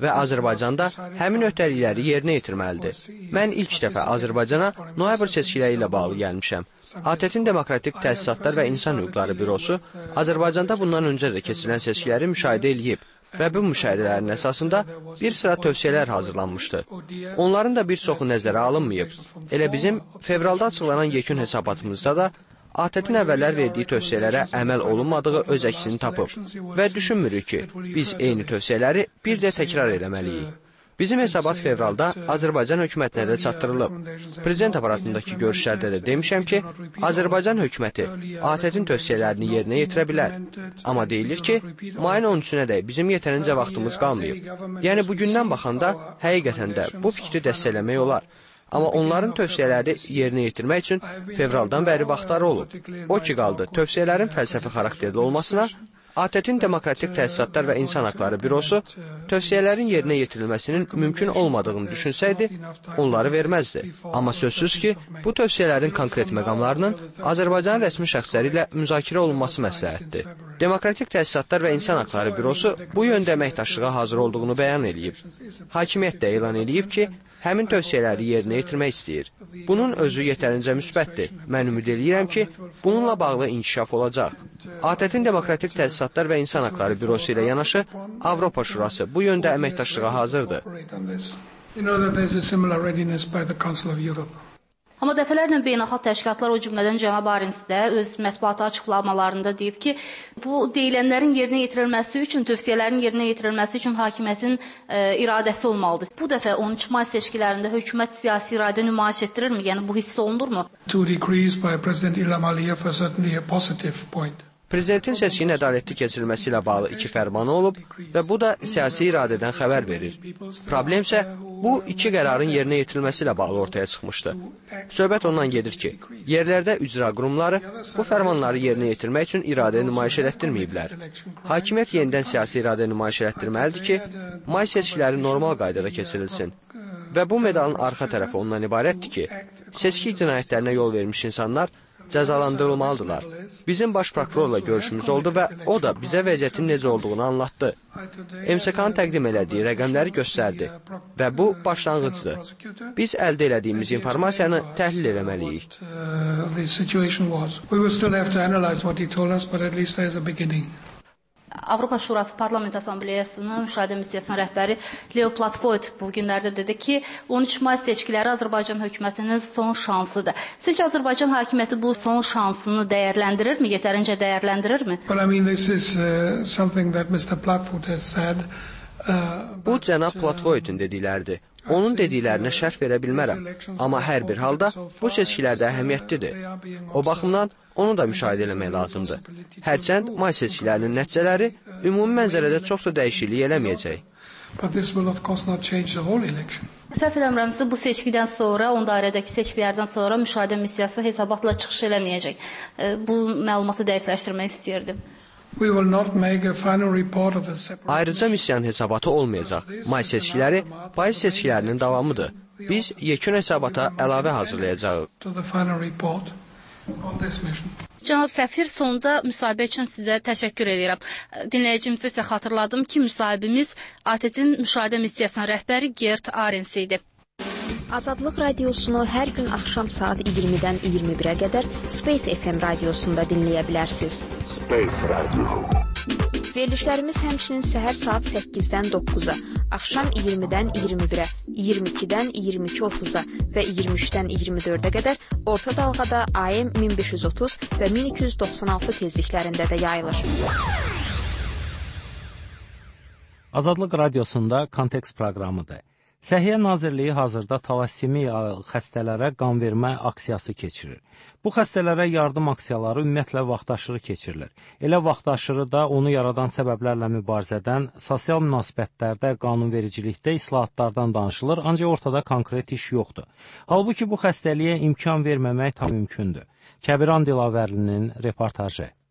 və Azərbaycanda həmin öhdəlikləri yerinə yetirməlidir. Mən ilk dəfə Azərbaycana noyabr seçkiləri ilə bağlı gəlmişəm. ATƏT-in Demokratik Təsisatlar və İnsan Hüquqları Bürosu Azərbaycanda bundan öncə də keçirilən seçkiləri müşahidə edib və bu müşahidələrin əsasında bir sıra tövsiyələr hazırlanmışdı. Onların da bir çoxu nəzərə alınmayıb. Elə bizim fevralda açıqlanan yekun hesabatımızda da ATƏT-in əvvəllər verdiyi tövsiyələrə əməl olunmadığı öz əksini tapıb və düşünmürük ki, biz eyni tövsiyələri bir də təkrar eləməliyik. Bizim hesabat fevralda Azərbaycan hökumətinə də çatdırılıb. Prezident aparatındakı görüşlərdə də demişəm ki, Azərbaycan hökuməti ATƏT-in tövsiyələrini yerinə yetirə bilər. Amma deyilir ki, mayın 13-ünə də bizim yetərincə vaxtımız qalmayıb. Yəni, bugündən baxanda həqiqətən də bu fikri dəstəkləmək olar. Amma onların tövsiyələri yerinə yetirmək üçün fevraldan bəri vaxtları olub. O ki qaldı, tövsiyələrin fəlsəfi xarakterli olmasına, ATƏT-in Demokratik Təsisatlar və İnsan Hüquqları Bürosu tövsiyələrin yerinə yetirilməsinin mümkün olmadığını düşünsəydi, onları verməzdi. Amma sözsüz ki, bu tövsiyələrin konkret məqamlarının Azərbaycanın rəsmi şəxsləri ilə müzakirə olunması məsləhətdir. Demokratik Təsisatlar və İnsan Hüquqları Bürosu bu yöndə əməkdaşlığa hazır olduğunu bəyan edib. Hakimiyyət də elan edib ki, həmin tövsiyələri yerinə yetirmək istəyir. Bunun özü yetərincə müsbətdir. Mən ümid edirəm ki, bununla bağlı inkişaf olacaq. ATƏT-in Demokratik Təsisatlar və İnsan Hüquqları Bürosu ilə yanaşı Avropa Şurası bu yöndə əməkdaşlığa hazırdır. Amma dəfələrlə beynəlxalq təşkilatlar, o cümlədən cənab Arens də öz mətbuata açıqlamalarında deyib ki, bu deyilənlərin yerinə yetirilməsi üçün, tövsiyələrin yerinə yetirilməsi üçün hakimiyyətin iradəsi olmalıdır. Bu dəfə 13 may seçkilərində hökumət siyasi iradə nümayiş etdirirmi? Yəni, bu hiss olunurmu? Prezidentin seçkinin ədalətli keçirilməsi ilə bağlı 2 fərmanı olub və bu da siyasi iradədən xəbər verir. Problem isə bu 2 qərarın yerinə yetirilməsi ilə bağlı ortaya çıxmışdı. Söhbət ondan gedir ki, yerlərdə icra qurumları bu fərmanları yerinə yetirmək üçün iradə nümayiş elətdirməyiblər. Hakimiyyət yenidən siyasi iradə nümayiş elətdirməlidir ki, may seçkiləri normal qaydada keçirilsin. Və bu medalın arxa tərəfi ondan ibarətdir ki, seçki cinayətlərinə yol vermiş insanlar cəzalandırılmalıdırlar. Bizim baş prokurorla görüşümüz oldu və o da bizə vəziyyətin necə olduğunu anlattı. MSK-nın təqdim elədiyi rəqəmləri göstərdi və bu başlanğıcdır. Biz əldə elədiyimiz informasiyanı təhlil eləməliyik. Avropa Şurası Parlament Assambleyasının müşahidə missiyasının rəhbəri Leo Platvoyt bu günlərdə dedi ki, 13 may seçkiləri Azərbaycan hökumətinin son şansıdır. Sizcə Azərbaycan hakimiyyəti bu son şansını dəyərləndirirmi, yetərincə dəyərləndirirmi? Bu cənab Platvoytun dedikləridir. Onun dediklərinə şərh verə bilmərəm. Amma hər bir halda bu seçkilərdə əhəmiyyətlidir. O baxımdan onu da müşahidə eləmək lazımdır. Hərçənd may seçkilərinin nəticələri ümumi mənzərədə çox da dəyişiklik eləməyəcək. Səhv eləmirəmsə, bu seçkidən sonra, 10 dairədəki seçkilərdən sonra müşahidə missiyası hesabatla çıxış eləməyəcək. Bu məlumatı dəqiqləşdirmək istəyirdim. Ayrıca missiyanın hesabatı olmayacaq. May seçkiləri payız seçkilərinin davamıdır. Biz yekun hesabata əlavə hazırlayacağıq. Cənab səfir, sonda müsahibə üçün sizə təşəkkür edirəm. Dinləyicimizə isə xatırladım ki, müsahibimiz ATƏT-in müşahidə missiyasının rəhbəri Gert Arens idi. Azadlıq radiosunu hər gün axşam saat 20-dən 21-ə qədər Space FM radiosunda dinləyə bilərsiniz. Space Radio. Verilişlərimiz həmçinin səhər saat 8-dən 9-a, axşam 20-dən 21-ə, 22-dən 22:30-a və 23-dən 24-ə qədər orta dalğada AM 1530 və 1296 tezliklərində də yayılır. Azadlıq radiosunda Kontekst proqramıdır. Səhiyyə Nazirliyi hazırda talassemiya xəstələrə qan vermə aksiyası keçirir. Bu xəstələrə yardım aksiyaları ümumiyyətlə vaxtaşırı keçirilir. Elə vaxtaşırı da onu yaradan səbəblərlə mübarizədən, sosial münasibətlərdə, qanunvericilikdə islahatlardan danışılır, ancaq ortada konkret iş yoxdur. Halbuki bu xəstəliyə imkan verməmək tam mümkündür. Kəbiran Dilavərlinin reportajı.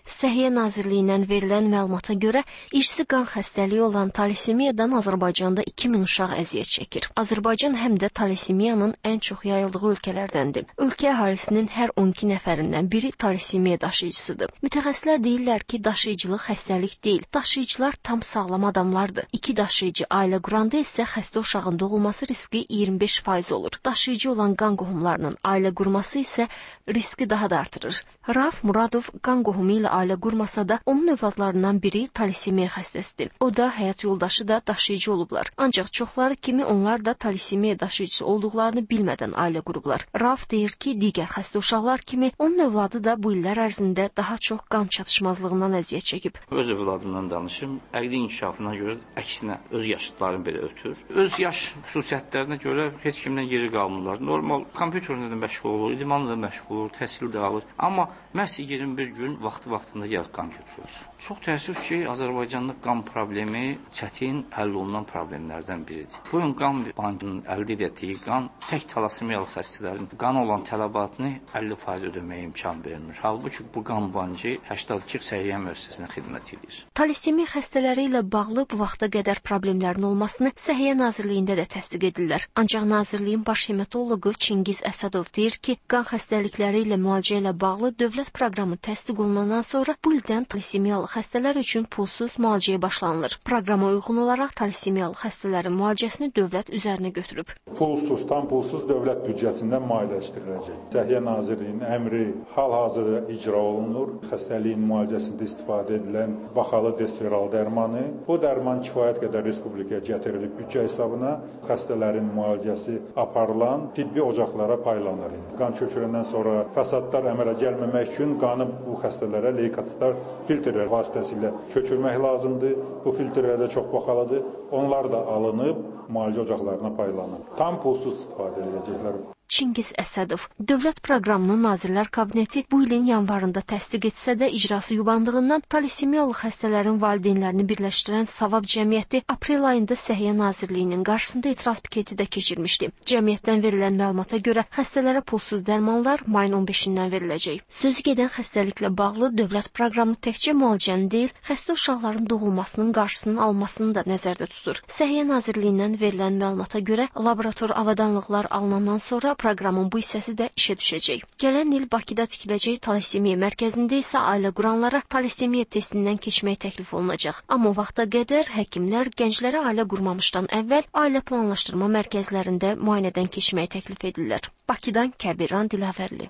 Səhiyyə Nazirliyindən verilən məlumata görə, irsi qan xəstəliyi olan talasemiyadan Azərbaycanda 2000 uşaq əziyyət çəkir. Azərbaycan həm də talasemiyanın ən çox yayıldığı ölkələrdəndir. Ölkə əhalisinin hər 12 nəfərindən biri talasemiya daşıyıcısıdır. Mütəxəssislər deyirlər ki, daşıyıcılıq xəstəlik deyil, daşıyıcılar tam sağlam adamlardır. 2 daşıyıcı ailə quranda isə xəstə uşağın doğulması riski 25% olur. Daşıyıcı olan qan qohumlarının ailə qurması isə riski daha da artırır. Rauf Muradov qan qohumu ilə ailə qurmasa da, onun övladlarından biri talasemiya xəstəsidir. O da həyat yoldaşı da daşıyıcı olublar. Ancaq çoxları kimi onlar da talasemiya daşıyıcısı olduqlarını bilmədən ailə qurublar. Rauf deyir ki, digər xəstə uşaqlar kimi onun övladı da bu illər ərzində daha çox qan çatışmazlığından əziyyət çəkib. Öz övladımdan danışım, əqli inkişafına görə əksinə öz yaşıtlarını belə ötür. Öz yaş xüsusiyyətlərinə görə heç kimdən geri qalmırlar. Normal kompüterlə də məşğul olur, idmanla da məşğul olur, təhsil də alır. Amma məhz 21 gün vaxtında gəlib qan götürülür. Çox təəssüf ki, Azərbaycanda qan problemi çətin həll olunan problemlərdən biridir. Bu gün qan bankının əldə etdiyi qan tək talasemiyalı xəstələrin qan olan tələbatını 50% ödəməyə imkan vermir. Halbuki bu qan bankı 82 səhiyyə müəssisəsinə xidmət edir. Talasemiya xəstələri ilə bağlı bu vaxta qədər problemlərin olmasını Səhiyyə Nazirliyində də təsdiq edirlər. Ancaq Nazirliyin baş hematoloqu Çingiz Əsədov deyir ki, qan xəstəlikləri ilə müalicə ilə bağlı dövlət proqramı təsdiq olunandan sonra bu ildən talasemiyalı xəstələr üçün pulsuz müalicəyə başlanılır. Proqrama uyğun olaraq talasemiyalı xəstələrin müalicəsini dövlət üzərinə götürüb. Pulsuz, tam pulsuz dövlət büdcəsindən maliyyələşdiriləcək. Səhiyyə Nazirliyinin əmri hal-hazırda icra olunur. Xəstəliyin müalicəsində istifadə edilən baxalı desviral dərmanı. Bu dərman kifayət qədər respublikaya gətirilib büdcə hesabına xəstələrin müalicəsi aparılan tibbi ocaqlara paylanır. Qan köçürəndən sonra fəsadlar əmələ gəlməmək üçün qanı bu xəstələrə leykositlər filtrlər vasitəsilə köçürmək lazımdır. Bu filtrlər də çox baxalıdır. Onlar da alınıb müalicə ocaqlarına paylanır. Tam pulsuz istifadə edəcəklər. Çingiz Əsədov, dövlət proqramının Nazirlər Kabineti bu ilin yanvarında təsdiq etsə də icrası yubandığından talasemiyalı xəstələrin valideynlərini birləşdirən Savab Cəmiyyəti aprel ayında Səhiyyə Nazirliyinin qarşısında etiraz piketi də keçirmişdi. Cəmiyyətdən verilən məlumata görə xəstələrə pulsuz dərmanlar mayın 15-dən veriləcək. Sözü gedən xəstəliklə bağlı dövlət proqramı təkcə müalicəni deyil, xəstə uşaqların doğulmasının qarşısının almasını da nəzərdə tutur. Səhiyyə Nazirliyindən verilən məlumata görə laborator avadanlıqlar alınandan sonra proqramın bu hissəsi də işə düşəcək. Gələn il Bakıda tikiləcək talasemiya mərkəzində isə ailə quranlara talasemiya testindən keçmək təklif olunacaq. Amma vaxta qədər həkimlər gənclərə ailə qurmamışdan əvvəl ailə planlaşdırma mərkəzlərində müayinədən keçməyi təklif edirlər. Bakıdan Kəbiran Dilavərli.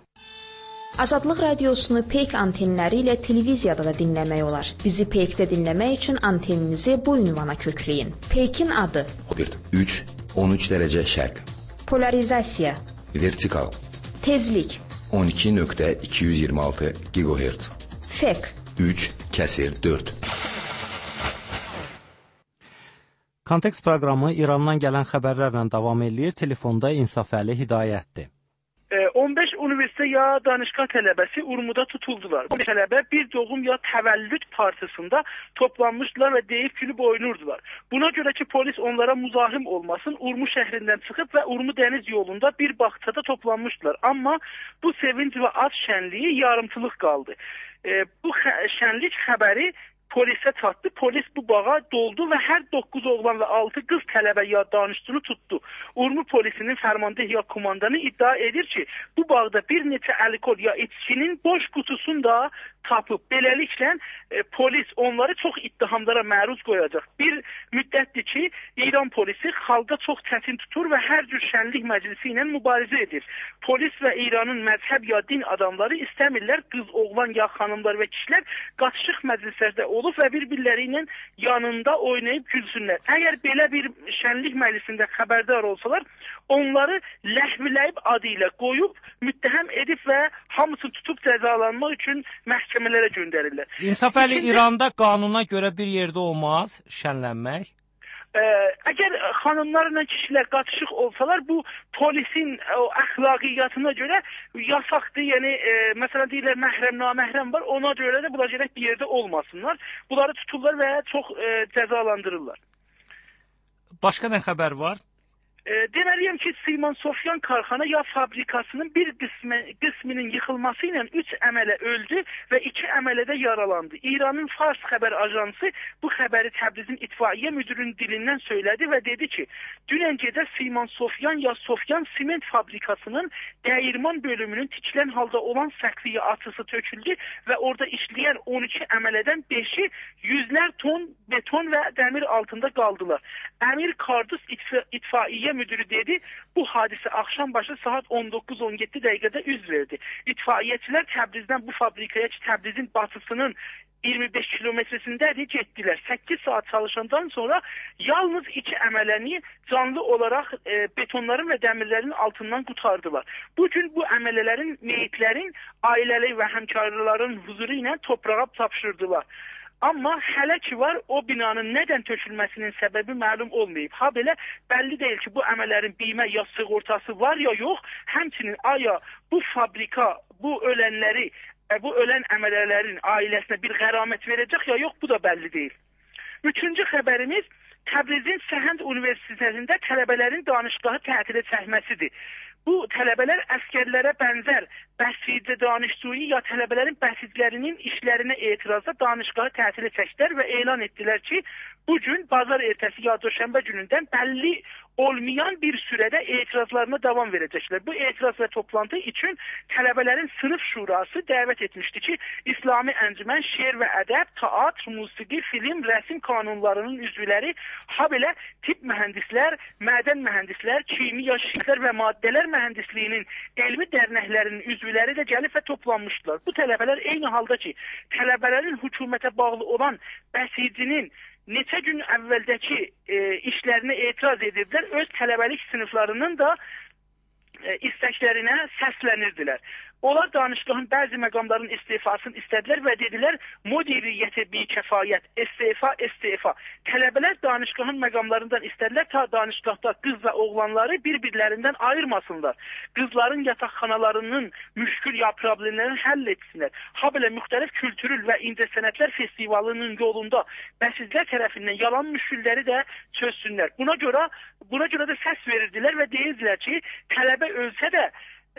Azadlıq radiosunu Peyk antenləri ilə televiziyada da dinləmək olar. Bizi Peykdə dinləmək üçün anteninizi bu ünvana kökləyin. Peykin adı 13 dərəcə şərq. Polarizasiya. Vertikal. Tezlik. 12.226 GHz. Fek. 3/4. Kontekst proqramı İrandan gələn xəbərlərlə davam edir. Telefonda İnsafəli Hidayətdir. 15 universitet ya danışqa tələbəsi Urmuda tutuldular. Bu tələbə bir doğum ya təvəllüd partisində toplanmışdılar və deyib gülüb oynurdular. Buna görə ki, polis onlara muzahim olmasın, Urmu şəhrindən çıxıb və Urmu dəniz yolunda bir bağçada toplanmışdılar. Amma bu sevinç və az şənliyi yarımçılıq qaldı. Bu şənlik xəbəri polisə çatdı. Polis bu bağa doldu və hər 9 oğlan və 6 qız tələbə ya danışdığını tutdu. Urmu polisinin fərmandeh ya komandanı iddia edir ki, bu bağda bir neçə alkol ya içkinin boş qutusunu da tapıb. Beləliklə polis onları çox ittihamlara məruz qoyacaq. Bir müddətdir ki, İran polisi xalqa çox çətin tutur və hər cür şənlik məclisi ilə mübarizə edir. Polis və İranın məzhəb ya din adamları istəmirlər qız, oğlan ya xanımlar və kişilər qaçışıq məclislərdə olub və bir-birləri ilə yanında oynayıb gülsünlər. Əgər belə bir şənlik məclisində xəbərdar olsalar, onları ləhviləyib adı ilə qoyub, müttəhəm edib və hamısını tutub cəzalanmaq üçün məhkəmələrə göndərirlər. İnsafəli, İranda qanuna görə bir yerdə olmaz şənlənmək? Əgər xanımlarla kişilər qaçışıq olsalar, bu polisin əxlaqiyyatına görə yasaqdır. Yəni, məsələn, deyirlər, məhrəm, naməhrəm var, ona görə də bunlar gərək bir yerdə olmasınlar. Bunları tuturlar və çox cəzalandırırlar. Başqa nə xəbər var? Deməliyəm ki, Siman Sofyan karxana ya fabrikasının bir qisminin yıxılması ilə 3 əmələ öldü və 2 əmələdə yaralandı. İranın Fars xəbər ajansı bu xəbəri Təbrizin itfaiyə müdürünün dilindən söylədi və dedi ki, dünən gecə Siman Sofyan ya Sofyan siment fabrikasının dəyirman bölümünün tikilən halda olan səqfiyə atısı töküldü və orada işləyən 12 əmələdən 5-i yüzlər ton beton və dəmir altında qaldılar. Əmir Kardus itfaiyə müdürü dedi, bu hadisə axşam başı saat 19:17 dəqiqədə üz verdi. İtfaiyəçilər Təbrizdən bu fabrikaya ki, Təbrizin batısının 25 kilometresindədir, getdilər. 8 saat çalışandan sonra yalnız 2 əmələni canlı olaraq betonların və dəmirlərin altından qurtardılar. Bugün bu əmələlərin meyitlərin ailəli və həmkarların huzuru ilə toprağa tapşırdılar. Amma hələ ki var, o binanın nədən tökülməsinin səbəbi məlum olmayıb. Ha belə bəlli deyil ki, bu əmələrin bimə ya sığortası var ya yox. Həmçinin aya bu fabrika, bu ölənləri, bu ölən əmələlərin ailəsinə bir qəramət verəcək ya yox, bu da bəlli deyil. Üçüncü xəbərimiz Təbrizin Səhənd Universitetində tələbələrin danışqahı tətilə çəkməsidir. Bu tələbələr əskərlərə bənzər bəsicə danışdığı ya tələbələrin bəsidlərinin işlərinə etirazda danışqahı tətilə çəkdilər və elan etdilər ki, bugün bazar ertəsi ya döşənbə günündən bəlli olmayan bir sürədə etirazlarına davam verəcəklər. Bu etiraz və toplantı üçün tələbələrin sınıf şurası dəvət etmişdi ki, İslami əncümən, şeir və ədəb, teatr, musiqi, film, rəsm kanunlarının üzvləri, ha belə tibb mühəndislər, mədən mühəndislər, kimya, şifrlər və maddələr mühəndisliyinin elmi dərnəklərinin üzvləri də gəlib və toplanmışdılar. Bu tələbələr eyni halda ki, tələbələrin hökumətə bağlı olan bəsicinin neçə gün əvvəldəki işlərinə etiraz edirdilər, öz tələbəlik sınıflarının da istəklərinə səslənirdilər. Onlar danışqahın bəzi məqamların istifasını istədilər və dedilər, müdiriyyətə bi kəfayət, istifa. Tələbələr danışqahın məqamlarından istədilər, ta danışqahda qız və oğlanları bir-birlərindən ayırmasınlar. Qızların yataqxanalarının müşkül ya problemlərini həll etsinlər. Ha belə müxtəlif kültürül və incəsənətlər festivalının yolunda bəsizlər tərəfindən yalan müşkülləri də çözsünlər. Buna görə də səs verirdilər və deyirdilər ki, tələbə ölsə də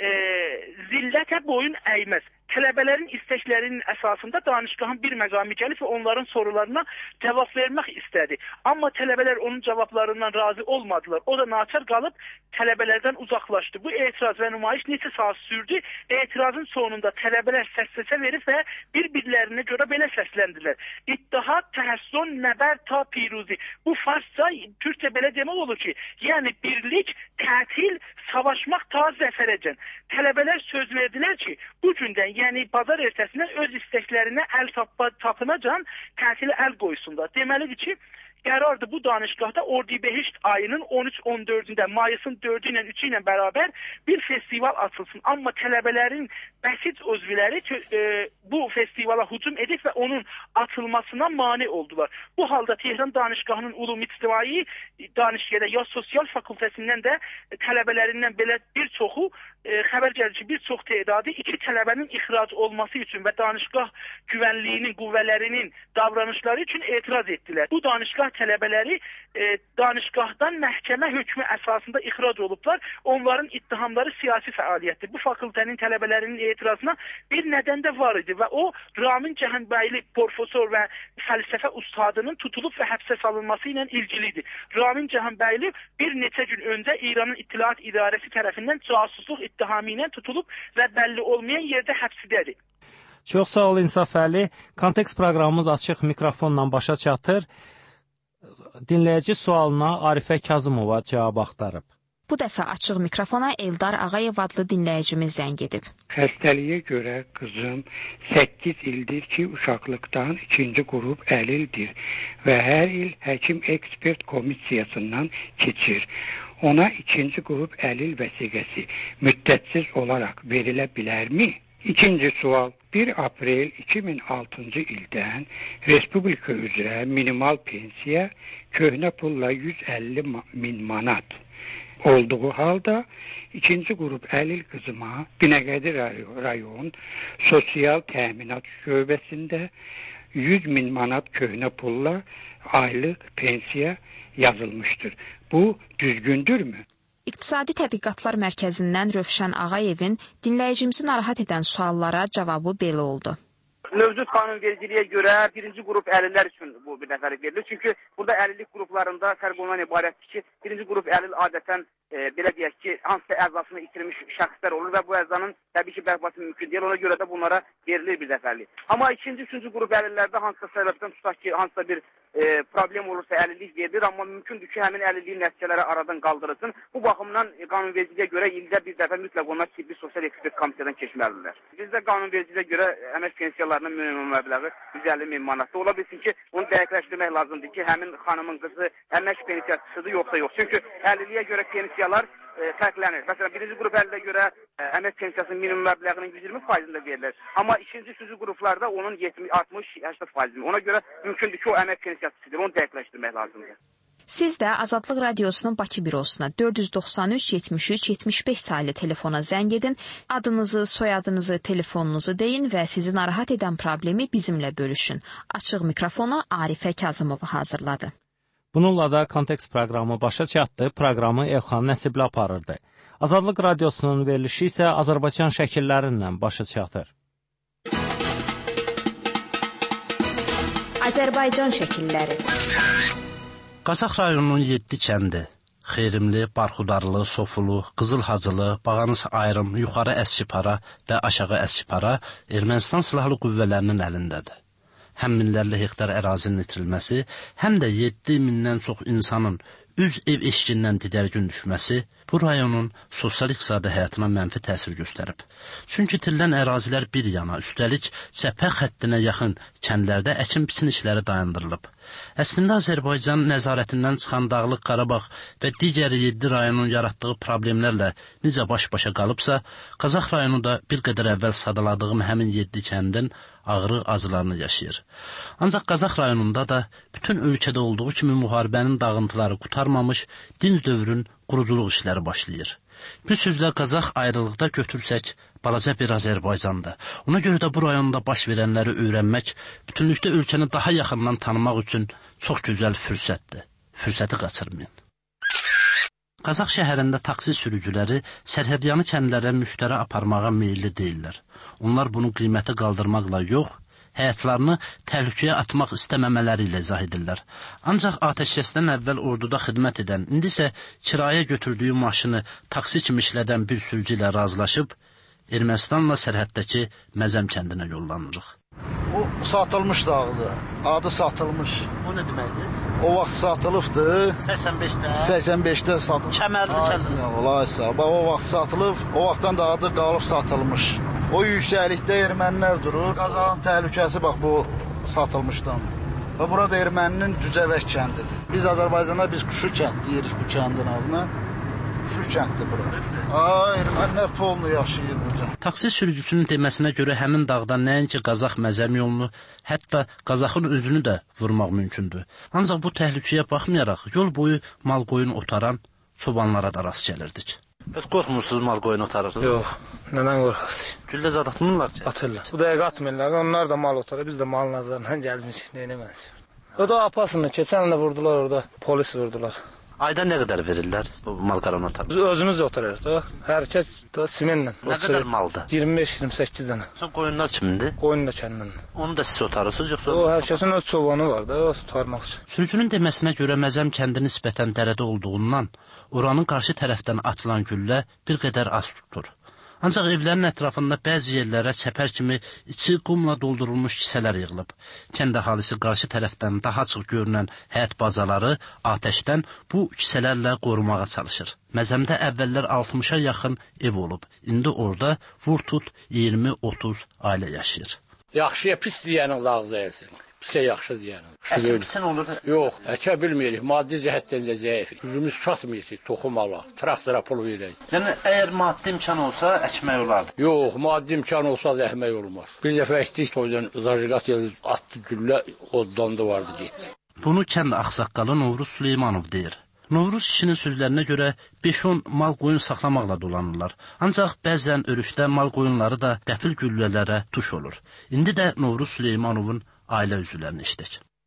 zillətə boyun əyməz. Tələbələrin istəklərinin əsasında danışqahın bir məqami gəlib və onların sorularına cavab vermək istədi. Amma tələbələr onun cavablarından razı olmadılar. O da naçar qalıb tələbələrdən uzaqlaşdı. Bu etiraz və nümayiş neçə saat sürdü. Etirazın sonunda tələbələr səs-səsə verib və bir-birlərinə görə belə səsləndilər. İttihat, təhəssün, nəbər, ta piruzi. Bu farsca, türkçə belə demək olur ki, yəni birlik, tətil, savaşmaq ta zəfərəcən. Tələbələr söz verdilər ki, bu gündən, yəni bazar ertəsinə öz istəklərinə əl tapınacan tətili əl qoysunlar. Deməlidir ki, qərardır bu danışqahda Ordibehişt ayının 13-14-də, mayısın 4-ü ilə 3-ü ilə bərabər bir festival açılsın. Amma tələbələrin bəsit özvüləri bu festivala hücum edib və onun açılmasına mane oldular. Bu halda Tehran danışqahının Ulum İctimai danışgahda ya sosial fakültəsindən də tələbələrindən belə bir çoxu xəbər gəlir ki, bir çox tədadı 2 tələbənin ixrac olması üçün və danışqah güvənliyinin, qüvvələrinin davranışları üçün etiraz etdilər. Bu danışqah tələbələri danışqahdan məhkəmə hökmü əsasında ixrac olublar. Onların ittihamları siyasi fəaliyyətdir. Bu fakültənin tələbələrinin etirazına bir nədən də var idi və o Ramin Cəhənbəyli professor və fəlsəfə ustadının tutulub və həbsə salınması ilə ilgilidir. Ramin Cəhənbəyli bir neçə gün öncə İranın İttilaat İdarəsi tərəfindən casusluq ittihamı ilə tutulub və bəlli olmayan yerdə həbsidədir. Çox sağ ol İnsaf Əli. Kontekst proqramımız açıq mikrofonla başa çatır. Dinləyici sualına Arifə Kazımova cavab axtarıb. Bu dəfə açıq mikrofona Eldar Ağayev adlı dinləyicimiz zəng edib. Xəstəliyə görə qızım 8 ildir ki, uşaqlıqdan 2-ci qrup əlildir və hər il həkim ekspert komissiyasından keçir. Ona 2-ci qrup əlil vəsiqəsi müddətsiz olaraq verilə bilərmi? İkinci sual. 1 aprel 2006-cı ildən Respublika üzrə minimal pensiya köhnə pulla 150 min manat olduğu halda 2-ci qrup əlil qızıma Binəqədi rayon sosial təminat şöbəsində 100 min manat köhnə pulla aylık pensiya yazılmışdır. Bu düzgündürmü? İqtisadi Tədqiqatlar Mərkəzindən Rövşən Ağayevin dinləyicimizi narahat edən suallara cavabı belə oldu. Mövcud qanunvericiliyə görə birinci qrup əlillər üçün bu bir nəfərlik verilir. Çünki burada əlillik qruplarında fərq ondan ibarətdir ki, birinci qrup əlil adətən belə deyək ki, hansısa əzasını itirmiş şəxslər olur və bu əzanın təbii ki, bərpası mümkün deyil. Ona görə də bunlara verilir bir nəfərlik. Amma ikinci, üçüncü qrup əlillərdə hansısa səbəbdən tutaq ki, hansısa bir problem olursa əlillik verilir, amma mümkündür ki, həmin əlilliyin nəticələri aradan qaldırılsın. Bu baxımdan qanunvericiliyə görə ildə bir dəfə mütləq onlar tibbi sosial ekspert komisiyadan keçməlidirlər. Bizdə qanunvericiliyə görə əmək pensiyalarının minimum məbləği 150 min manatdır. Ola bilsin ki, onu dəqiqləşdirmək lazımdır ki, həmin xanımın qızı əmək pensiyasıdır yoxsa yox. Çünki əlilliyə görə pensiyalar fərqlənir. Məsələn, birinci qrup əlilliyə görə əmək pensiyasının minimum məbləğinin 120%-ində verilir. Amma ikinci, üçüncü qruplarda onun 60-80%. Ona görə mümkündür ki, o əmək pensiyasıdır. Onu dəqiqləşdirmək lazımdır. Siz də Azadlıq Radiosunun Bakı bürosuna 493 73 75 saylı telefona zəng edin, adınızı, soyadınızı, telefonunuzu deyin və sizi narahat edən problemi bizimlə bölüşün. Açıq mikrofona Arifə Kazımova hazırladı. Bununla da Kontekst proqramı başa çatdı. Proqramı Elxan Nəsibli aparırdı. Azadlıq Radiosunun verilişi isə Azərbaycan şəkillərindən başa çatır. Azərbaycan şəkilləri. Qazax rayonunun 7 kəndi, Xeyrimli, Barxudarlı, Sofulu, Qızılhacılı, Bağanız Ayrım, Yuxarı Əskipara və Aşağı Əskipara Ermənistan silahlı qüvvələrinin əlindədir. Həm minlərlə hektar ərazinin itirilməsi, həm də 7 mindən çox insanın üz ev eşkindən didərgün düşməsi bu rayonun sosial-iqtisadi həyatına mənfi təsir göstərib. Çünki itirilən ərazilər bir yana, üstəlik cəbhə xəttinə yaxın kəndlərdə əkin-biçin işləri dayandırılıb. Əslində Azərbaycan nəzarətindən çıxan Dağlıq Qarabağ və digər 7 rayonun yaratdığı problemlərlə necə baş-başa qalıbsa, Qazax rayonu da bir qədər əvvəl sadaladığım həmin 7 kəndin ağrı acılarını yaşayır. Ancaq Qazax rayonunda da bütün ölkədə olduğu kimi müharibənin dağıntıları qutarmamış, dinc dövrün quruculuq işləri başlayır. Bir sözlə Qazax ayrılıqda götürsək, balaca bir Azərbaycandır. Ona görə də bu rayonda baş verənləri öyrənmək, bütünlükdə ölkəni daha yaxından tanımaq üçün çox gözəl fürsətdir. Fürsəti qaçırmayın. Qazax şəhərində taksi sürücüləri sərhədyanı kəndlərə müştəri aparmağa meyilli deyirlər. Onlar bunu qiyməti qaldırmaqla yox, həyatlarını təhlükəyə atmaq istəməmələri ilə izah edirlər. Ancaq atəşkəsdən əvvəl orduda xidmət edən, indi isə kirayə götürdüyü maşını taksi kimi işlədən bir sürücü ilə razılaşıb, Ermənistanla sərhəddəki Məzəm kəndinə yollanırıq. O satılmış dağdır, adı satılmış. O nə deməkdir? O vaxt satılıbdır. 85-də? 85-də satılıb. Kəmərli kəndinə. Olaysa, o vaxt satılıb, o vaxtdan da adı qalıb satılmış. O yüksəklikdə ermənilər durur. Qazaxın təhlükəsi bax bu satılmışdan. Və burada erməninin Düzəvək kəndidir. Biz Azərbaycanda Quşu kənd deyirik bu kəndin adına. Quşu kənddir bura. Ermənilər polnu yaşayır burada. Taksi sürücüsünün deməsinə görə həmin dağda nəinki Qazax Məzəm yolunu, hətta Qazaxın özünü də vurmaq mümkündür. Ancaq bu təhlükəyə baxmayaraq yol boyu mal qoyun otaran çobanlara da rast gəlirdik. Bəs qorxmursunuz mal qoyun otarırsınız? Yox, nədən qorxasınız? Güllə zad atmırlar ki? Atırlar. Bu dəqiqə atmırlar, onlar da mal otarır, biz də malın nazarından gəlmişik, neynəmədik. O da apasını, keçən də vurdular orada, polis vurdular. Ayda nə qədər verirlər bu mal qaranı otarır? Özümüz otarırıq da, hər kəs da simenlə. Nə qədər malda? 25-28 dənə. Son qoyunlar kimindir? Qoyun da kəndinin. Onu da siz otarırsınız yoxsa? O hər kəsin öz çobanı var da, otarmaq üçün. Sürücünün deməsinə görə Məzəm kəndi nisbətən dərədə olduğundan oranın qarşı tərəfdən atılan güllə bir qədər az tutur. Ancaq evlərin ətrafında bəzi yerlərə çəpər kimi içi qumla doldurulmuş kisələr yığılıb. Kənd əhalisi qarşı tərəfdən daha çox görünən həyət bacaları atəşdən bu kisələrlə qorumağa çalışır. Məzəmdə əvvəllər 60-a yaxın ev olub. İndi orada vur-tut 20-30 ailə yaşayır. Yaxşıya pis deyənin lağız deyilsin. Pisə yaxşı deyənin. Əkə olur? Yox, əkə bilmirik. Maddi cəhətdən də zəif. Gücümüz çatmıyıq, toxum alaq, traktora pul verək. Yəni, əgər maddi imkan olsa, əkmək olardı? Yox, maddi imkan olsa da əkmək olmaz. Bir dəfə əkdik, toydan zajiqat yedi, atdı güllə, oddandı vardı, getdi. Bunu kənd ağsaqqalı Novruz Süleymanov deyir. Novruz kişinin sözlərinə görə 5-10 mal qoyun saxlamaqla dolanırlar. Ancaq bəzən örüşdə mal qoyunları da qəfil güllələrə tuş olur. İndi də Novruz Süleymanovun ailə üzvlərini işlək.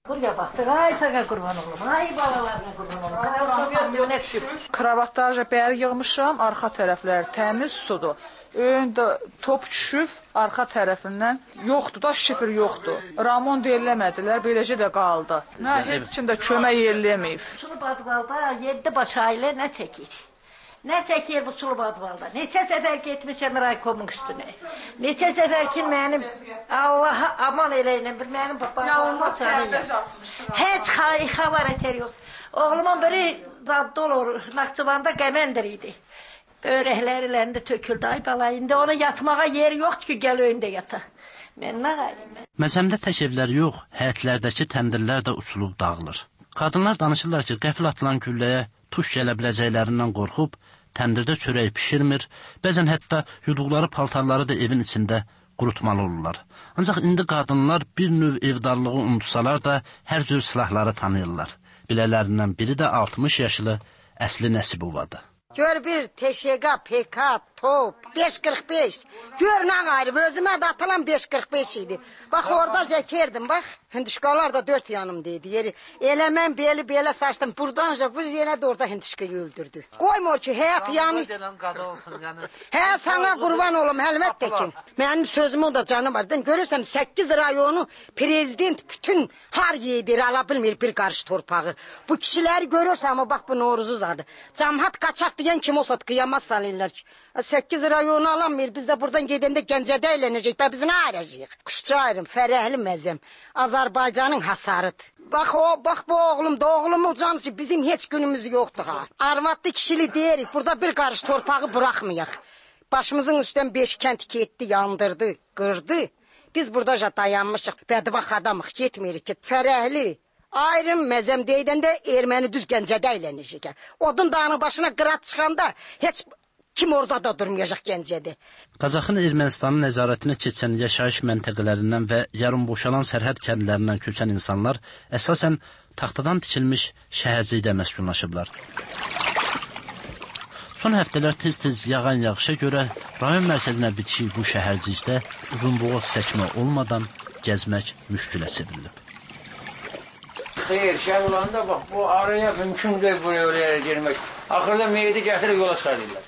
Buraya baxdır, ay sənə qurban olum, ay balalarına qurban olum. Kravatlarca bəri yığmışam, arxa tərəfləri təmiz sudur. Öndə top düşüb, arxa tərəfindən yoxdur da, şifr yoxdur. Ramon eləmədilər, beləcə də qaldı. Nə, heç kim də kömək eləməyib. Sulu Badvalda 7 baş ailə nə çəkir? Nə çəkir bu Sulu Badvalda? Neçə səfər getmişəm raykomun üstünə. Neçə səfər ki, mənim Allaha aman eləyinə bir mənim babamla tanıyım. Heç xabar etər yox. Oğlumun biri zadda olur, Naxçıvanda qəməndir idi. Börəklərində töküldü, ay bala, indi ona yatmağa yer yoxdur ki, gəl öyündə yataq. Mən nə qayım? Məzəmdə tək evlər yox, həyətlərdəki təndirlər də uçulub dağılır. Qadınlar danışırlar ki, qəfil atılan gülləyə tuş gələ biləcəklərindən qorxub, təndirdə çörək pişirmir, bəzən hətta yuduqları paltarları da evin içində qurutmalı olurlar. Ancaq indi qadınlar bir növ evdarlığı unutsalar da hər cür silahları tanıyırlar. Bilələrindən biri də 60 yaşlı Əsli Nəsibovadır. Gör bir teşega, PK, top, 5.45. Gör nə ayrı, özümə də atılan 5.45 idi. Bax orada çəkirdim, bax. Hindişkalar da 4 yanımdaydı yeri. Elə mən belə saçdım. Buradan vur yenə də orada hindişkayı öldürdü. Qoymur ki, həyat yanı. Hə, sana qurban olum, əlbəttə ki. Mənim sözümün da canı var. Görürsən 8 rayonu prezident bütün har yedir, ala bilmir bir qarış torpağı. Bu kişiləri görürsən, bax bu Noruzuzadır. Cəmaət qaçaq deyən kim olsa qiyamaz salırlar ki. 8 rayonu alamır, biz də buradan gedəndə Gəncədə eylənəcək, biz nə arayacaq? Quşçayırım, fərəhli məzəm, Azərbaycanın hasarıdır. Bax bu oğlum da oğlumun canısı bizim heç günümüz yoxdur ha. Arvadlı kişili deyirik, burada bir qarış torpağı bıraxmayaq. Başımızın üstdən 5 kənd getdi, yandırdı, qırdı. Biz burada dayanmışıq, bədbax adamıq, getmirik ki, fərəhli. Ayrım məzəm deydəndə erməni düz Gəncədə eylənəcək. Odun dağının başına qırat çıxanda heç kim orada da durmayacaq Gəncədə. Qazaxın Ermənistanın nəzarətinə keçən yaşayış məntəqələrindən və yarım boşalan sərhəd kəndlərindən köçən insanlar əsasən taxtadan tikilmiş şəhərcikdə məskunlaşıblar. Son həftələr tez-tez yağan yağışa görə rayon mərkəzinə bitişik bu şəhərcikdə uzunboğaz çəkmə olmadan gəzmək müşkülə çevrilib. Xeyr, şəhər olanda bax, bu araya mümkün deyil buraya girmək. Axırda meyidi gətirib yola çıxarırlar.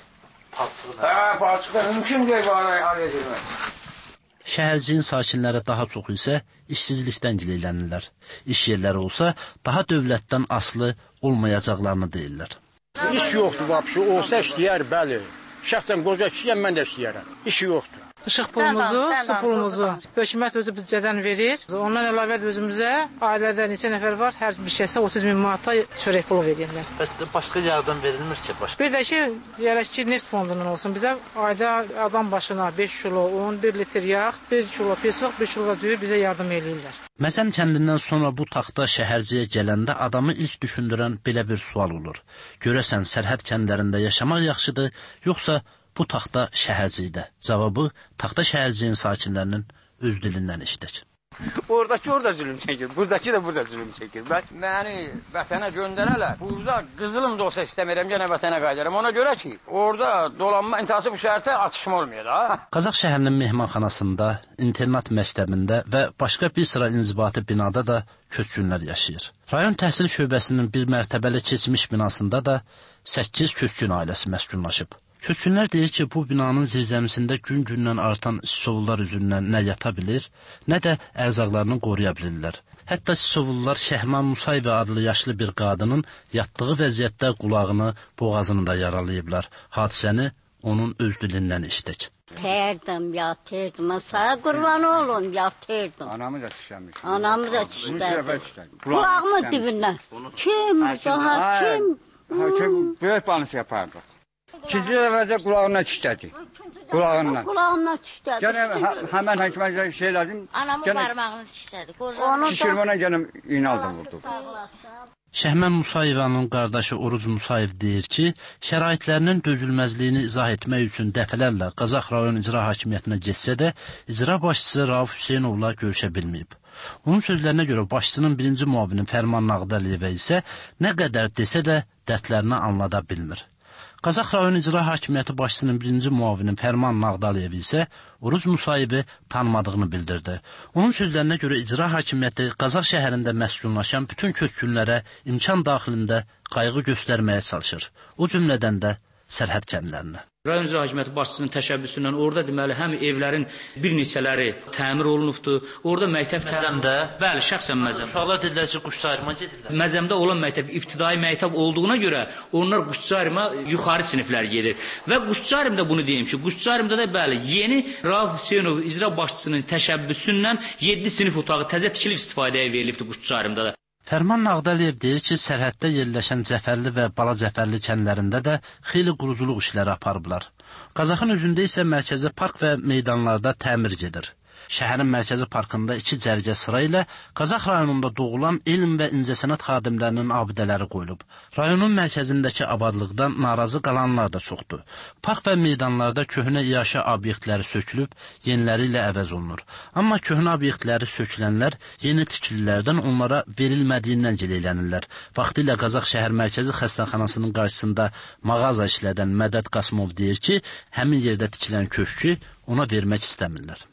Palçıqda mümkün deyil bu araya girmək. Şəhərciyin sakinləri daha çox isə işsizlikdən gileylənirlər. İş yerləri olsa daha dövlətdən asılı olmayacaqlarını deyirlər. İş yoxdur vapşı, olsa işləyər, bəli. Şəxsən qoca kişiyəm, mən də işləyərəm. İşi yoxdur. İşıq pulumuzu, su pulumuzu hökumət özü büdcədən verir. Ondan əlavə özümüzə ailədə neçə nəfər var, hər bir kəsə 30 min manata çörək pulu verirlər. Bəs başqa yardım verilmir ki? Bir də ki, yerək ki, neft fondundan olsun. Bizə ayda adam başına 5 kilo un, 1 litr yağ, 1 kilo pesoq, 1 kilo düyü bizə yardım edirlər. Məzəm kəndindən sonra bu taxta şəhərciyə gələndə adamı ilk düşündürən belə bir sual olur. Görəsən sərhəd kəndlərində yaşamaq yaxşıdır, yoxsa bu taxta şəhərcikdə? Cavabı taxta şəhərciyin sakinlərinin öz dilindən eşidək. Oradakı orada zülüm çəkir, buradakı da burada zülüm çəkir. Məni vətənə göndərələr. Burada qızılım da olsa istəmirəm, yenə vətənə qayıdaram. Ona görə ki, orada dolanma intihası bu şəhərdə atışma olmuyor da. Qazax şəhərinin mehmanxanasında, internat məktəbində və başqa bir sıra inzibati binada da köçkünlər yaşayır. Rayon təhsil şöbəsinin bir mərtəbəli keçmiş binasında da 8 köçkün ailəsi məskunlaşıb. Köçkünlər deyir ki, bu binanın zirzəmisində gün-gündən artan sisovullar üzündən nə yata bilir, nə də ərzaqlarını qoruya bilirlər. Hətta sisovullar Şəhman Musayevə adlı yaşlı bir qadının yatdığı vəziyyətdə qulağını, boğazını da yaralayıblar. Hadisəni onun öz dilindən eşitdik. Yatırdım, sağ qurban olun, yatırdım. Anamı da çişləmiş. Anamı da çişlədi. Kulağımın dibindən. Kim? Daha kim? Böyük banısı yapardı. İkinci dəfədə qulağına çişlədi. Qulağından. Qulağından çişlədi. Gene hemen hakimə şey lazım. Anamın parmağını çişlədi. Şişirmana gene iğnaldı vurdu. Şəhmən Musayevanın qardaşı Oruz Musayev deyir ki, şəraitlərinin dözülməzliyini izah etmək üçün dəfələrlə Qazax rayon icra hakimiyyətinə getsə də, icra başçısı Rauf Hüseynovla görüşə bilməyib. Onun sözlərinə görə başçının birinci muavini Fərman Nağdəliyevə isə nə qədər desə də dərdlərini anlada bilmir. Qazax rayon icra hakimiyyəti başçısının birinci muavini Fərman Nağdaliyev isə Uruz Musayevi tanımadığını bildirdi. Onun sözlərinə görə icra hakimiyyəti Qazax şəhərində məskunlaşan bütün köçkünlərə imkan daxilində qayğı göstərməyə çalışır. O cümlədən də sərhəd kəndlərinə. Rayon icra hakimiyyəti başçısının təşəbbüsündən orada deməli həm evlərin bir neçələri təmir olunubdu. Orada məktəb Məzəmdə? Bəli, şəxsən Məzəmdə. Uşaqlar dedilər ki, quşçayırma gedirlər. Məzəmdə olan məktəb ibtidai məktəb olduğuna görə onlar quşçayırma yuxarı siniflər gedir. Və quşçayırmda bunu deyim ki, quşçayırmda da bəli, yeni Rauf Hüseynov icra başçısının təşəbbüsündən 7 sinif otağı təzə tikilib istifadəyə verilibdi quşçayırmda da. Fərman Nağdaliyev deyir ki, sərhəddə yerləşən Cəfərli və Bala Cəfərli kəndlərində də xeyli quruculuq işləri aparıblar. Qazaxın özündə isə mərkəzi park və meydanlarda təmir gedir. Şəhərin mərkəzi parkında 2 cərgə sıra ilə Qazax rayonunda doğulan elm və incəsənət xadimlərinin abidələri qoyulub. Rayonun mərkəzindəki abadlıqdan narazı qalanlar da çoxdur. Park və meydanlarda köhnə iaşə obyektləri sökülüb, yeniləri ilə əvəz olunur. Amma köhnə obyektləri sökülənlər yeni tikililərdən onlara verilmədiyindən gileylənirlər. Vaxtilə Qazax şəhər mərkəzi xəstəxanasının qarşısında mağaza işlədən Mədəd Qasımov deyir ki, həmin yerdə tikilən köşkü ona vermək istəmirlər.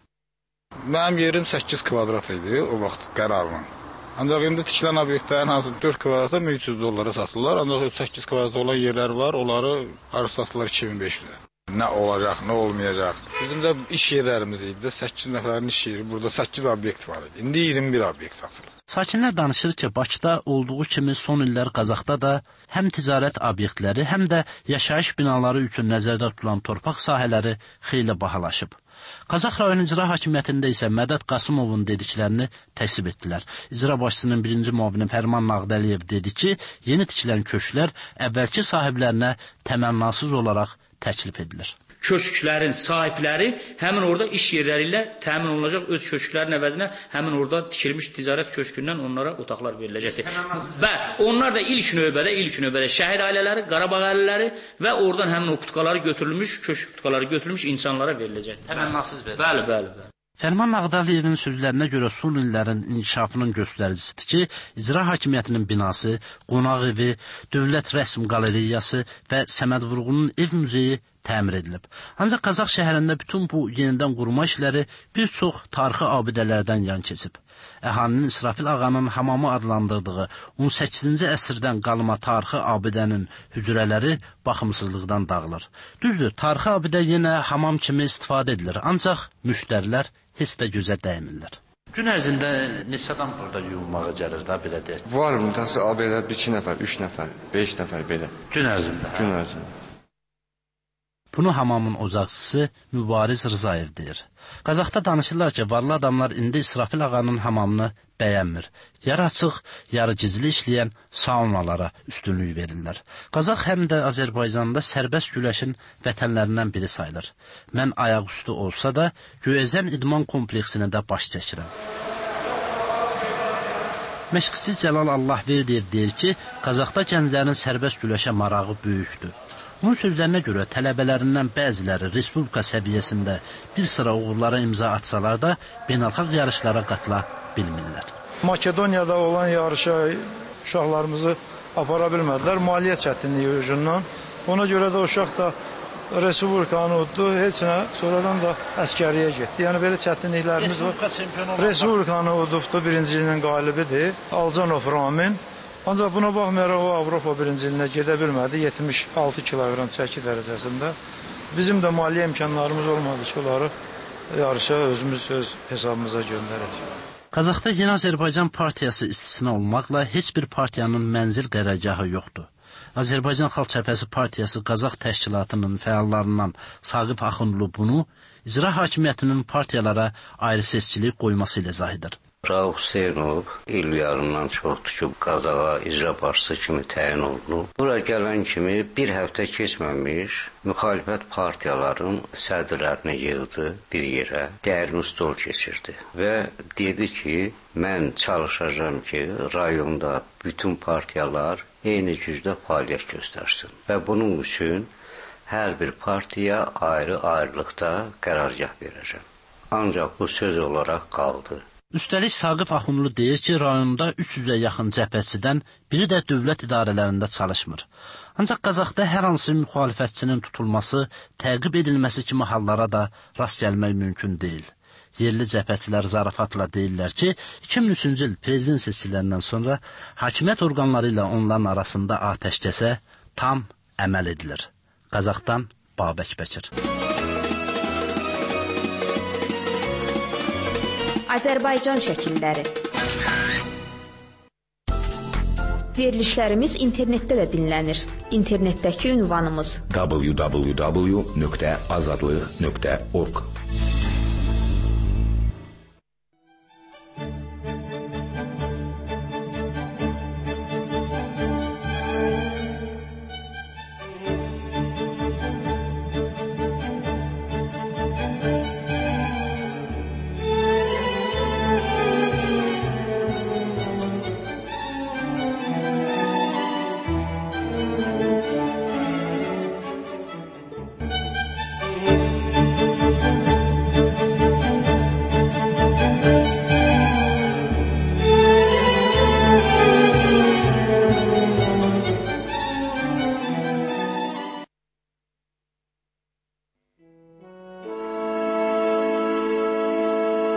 Mənim yerim 8 kvadrat idi o vaxt qərarla. Ancaq indi tikilən obyektlərin hansı 4 kvadrata $1300 satırlar. Ancaq 8 kvadrat olan yerlər var, onları arası satırlar 2500-ə. Nə olacaq, nə olmayacaq. Bizim də iş yerlərimiz idi. 8 nəfərin iş yeri, burada 8 obyekt var idi. İndi 21 obyekt açılır. Sakinlər danışır ki, Bakıda olduğu kimi son illər Qazaxda da həm ticarət obyektləri, həm də yaşayış binaları üçün nəzərdə tutulan torpaq sahələri xeyli bahalaşıb. Qazax rayon icra hakimiyyətində isə Mədəd Qasımovun dediklərini təksib etdilər. İcra başçısının birinci muavini Fərman Nağdaliyev dedi ki, yeni tikilən köşklər əvvəlki sahiblərinə təmənnasız olaraq təklif edilir. Köşklərin sahibləri həmin orada iş yerləri ilə təmin olunacaq, öz köşklərin əvəzinə həmin orada tikilmiş ticarət köşkündən onlara otaqlar veriləcəkdir. Bəli, onlar da ilk növbədə şəhid ailələri, Qarabağ əhaliləri və oradan həmin o putkaları götürülmüş, köşk putkaları götürülmüş insanlara veriləcəkdir. Təmənnasız verilir. Bəli. Fərman Nağdaliyevin sözlərinə görə son illərin inkişafının göstəricisidir ki, icra hakimiyyətinin binası, qonaq evi, dövlət rəsm qalereyası və Səməd Vurğunun ev muzeyi təmir edilib. Ancaq Qazax şəhərində bütün bu yenidən qurma işləri bir çox tarixi abidələrdən yan keçib. Əhalinin İsrafil ağanın hamamı adlandırdığı 18-ci əsrdən qalma tarixi abidənin hücrələri baxımsızlıqdan dağılır. Düzdür, tarixi abidə yenə hamam kimi istifadə edilir, ancaq müştərilər heç də gözə dəymirlər. Gün ərzində neçə adam burada yuyulmağa gəlir da, belə deyək? Var, müntəsi abidə 2 nəfər, 3 nəfər, 5 nəfər belə. Gün ərzində? Gün ərzində. Bunu hamamın ocaqçısı Mübariz Rızayev deyir. Qazaxda danışırlar ki, varlı adamlar indi İsrafil ağanın hamamını bəyənmir. Yarı açıq, yarı gizli işləyən saunalara üstünlük verirlər. Qazax həm də Azərbaycanda sərbəst güləşin vətənlərindən biri sayılır. Mən ayaqüstü olsa da, Göyəzən idman kompleksinə də baş çəkirəm. Məşqçi Cəlal Allahverdiyev deyir ki, Qazaxda gənclərin sərbəst güləşə marağı böyükdür. Onun sözlərinə görə tələbələrindən bəziləri respublika səviyyəsində bir sıra uğurlara imza atsalar da beynəlxalq yarışlara qatıla bilmirlər. Makedoniyada olan yarışa uşaqlarımızı apara bilmədilər maliyyə çətinliyi yüzündən. Ona görə də uşaq da respublikanı uddu, heç nə, sonradan da əskəriyə getdi. Yəni belə çətinliklərimiz var. Respublikanı udubdu, birinciliyin qalibidir. Alcanov Ramin. Ancaq buna baxmayaraq o Avropa birinciliyinə gedə bilmədi, 76 kiloqram çəki dərəcəsində. Bizim də maliyyə imkanlarımız olmadı ki, onları yarışa özümüz öz hesabımıza göndərək. Qazaxda Yeni Azərbaycan Partiyası istisna olmaqla heç bir partiyanın mənzil qərargahı yoxdur. Azərbaycan Xalq Cəbhəsi Partiyası Qazax təşkilatının fəallarından Saqif Axundlu bunu icra hakimiyyətinin partiyalara ayrı seçkilik qoyması ilə izah edir. Rauf Hüseynov il yarımdan çoxdur ki, Qazaxa icra başçısı kimi təyin olunub. Bura gələn kimi bir həftə keçməmiş müxalifət partiyaların sədrlərini yığdı bir yerə, dərin stol keçirdi və dedi ki, mən çalışacağım ki, rayonda bütün partiyalar eyni gücdə fəaliyyət göstərsin və bunun üçün hər bir partiya ayrı-ayrılıqda qərargah verəcəm. Ancaq bu söz olaraq qaldı. Üstəlik Saqif Axunlu deyir ki, rayonda 300-ə yaxın cəbhəçidən biri də dövlət idarələrində çalışmır. Ancaq Qazaxda hər hansı müxalifətçinin tutulması, təqib edilməsi kimi hallara da rast gəlmək mümkün deyil. Yerli cəbhəçilər zarafatla deyirlər ki, 2003-cü il prezident seçkilərindən sonra hakimiyyət orqanları ilə onların arasında atəşkəsə tam əməl edilir. Qazaxdan Babək Bəkir. Azərbaycan şəkilləri. Verilişlərimiz internetdə də dinlənir. İnternetdəki ünvanımız www.azadlıq.org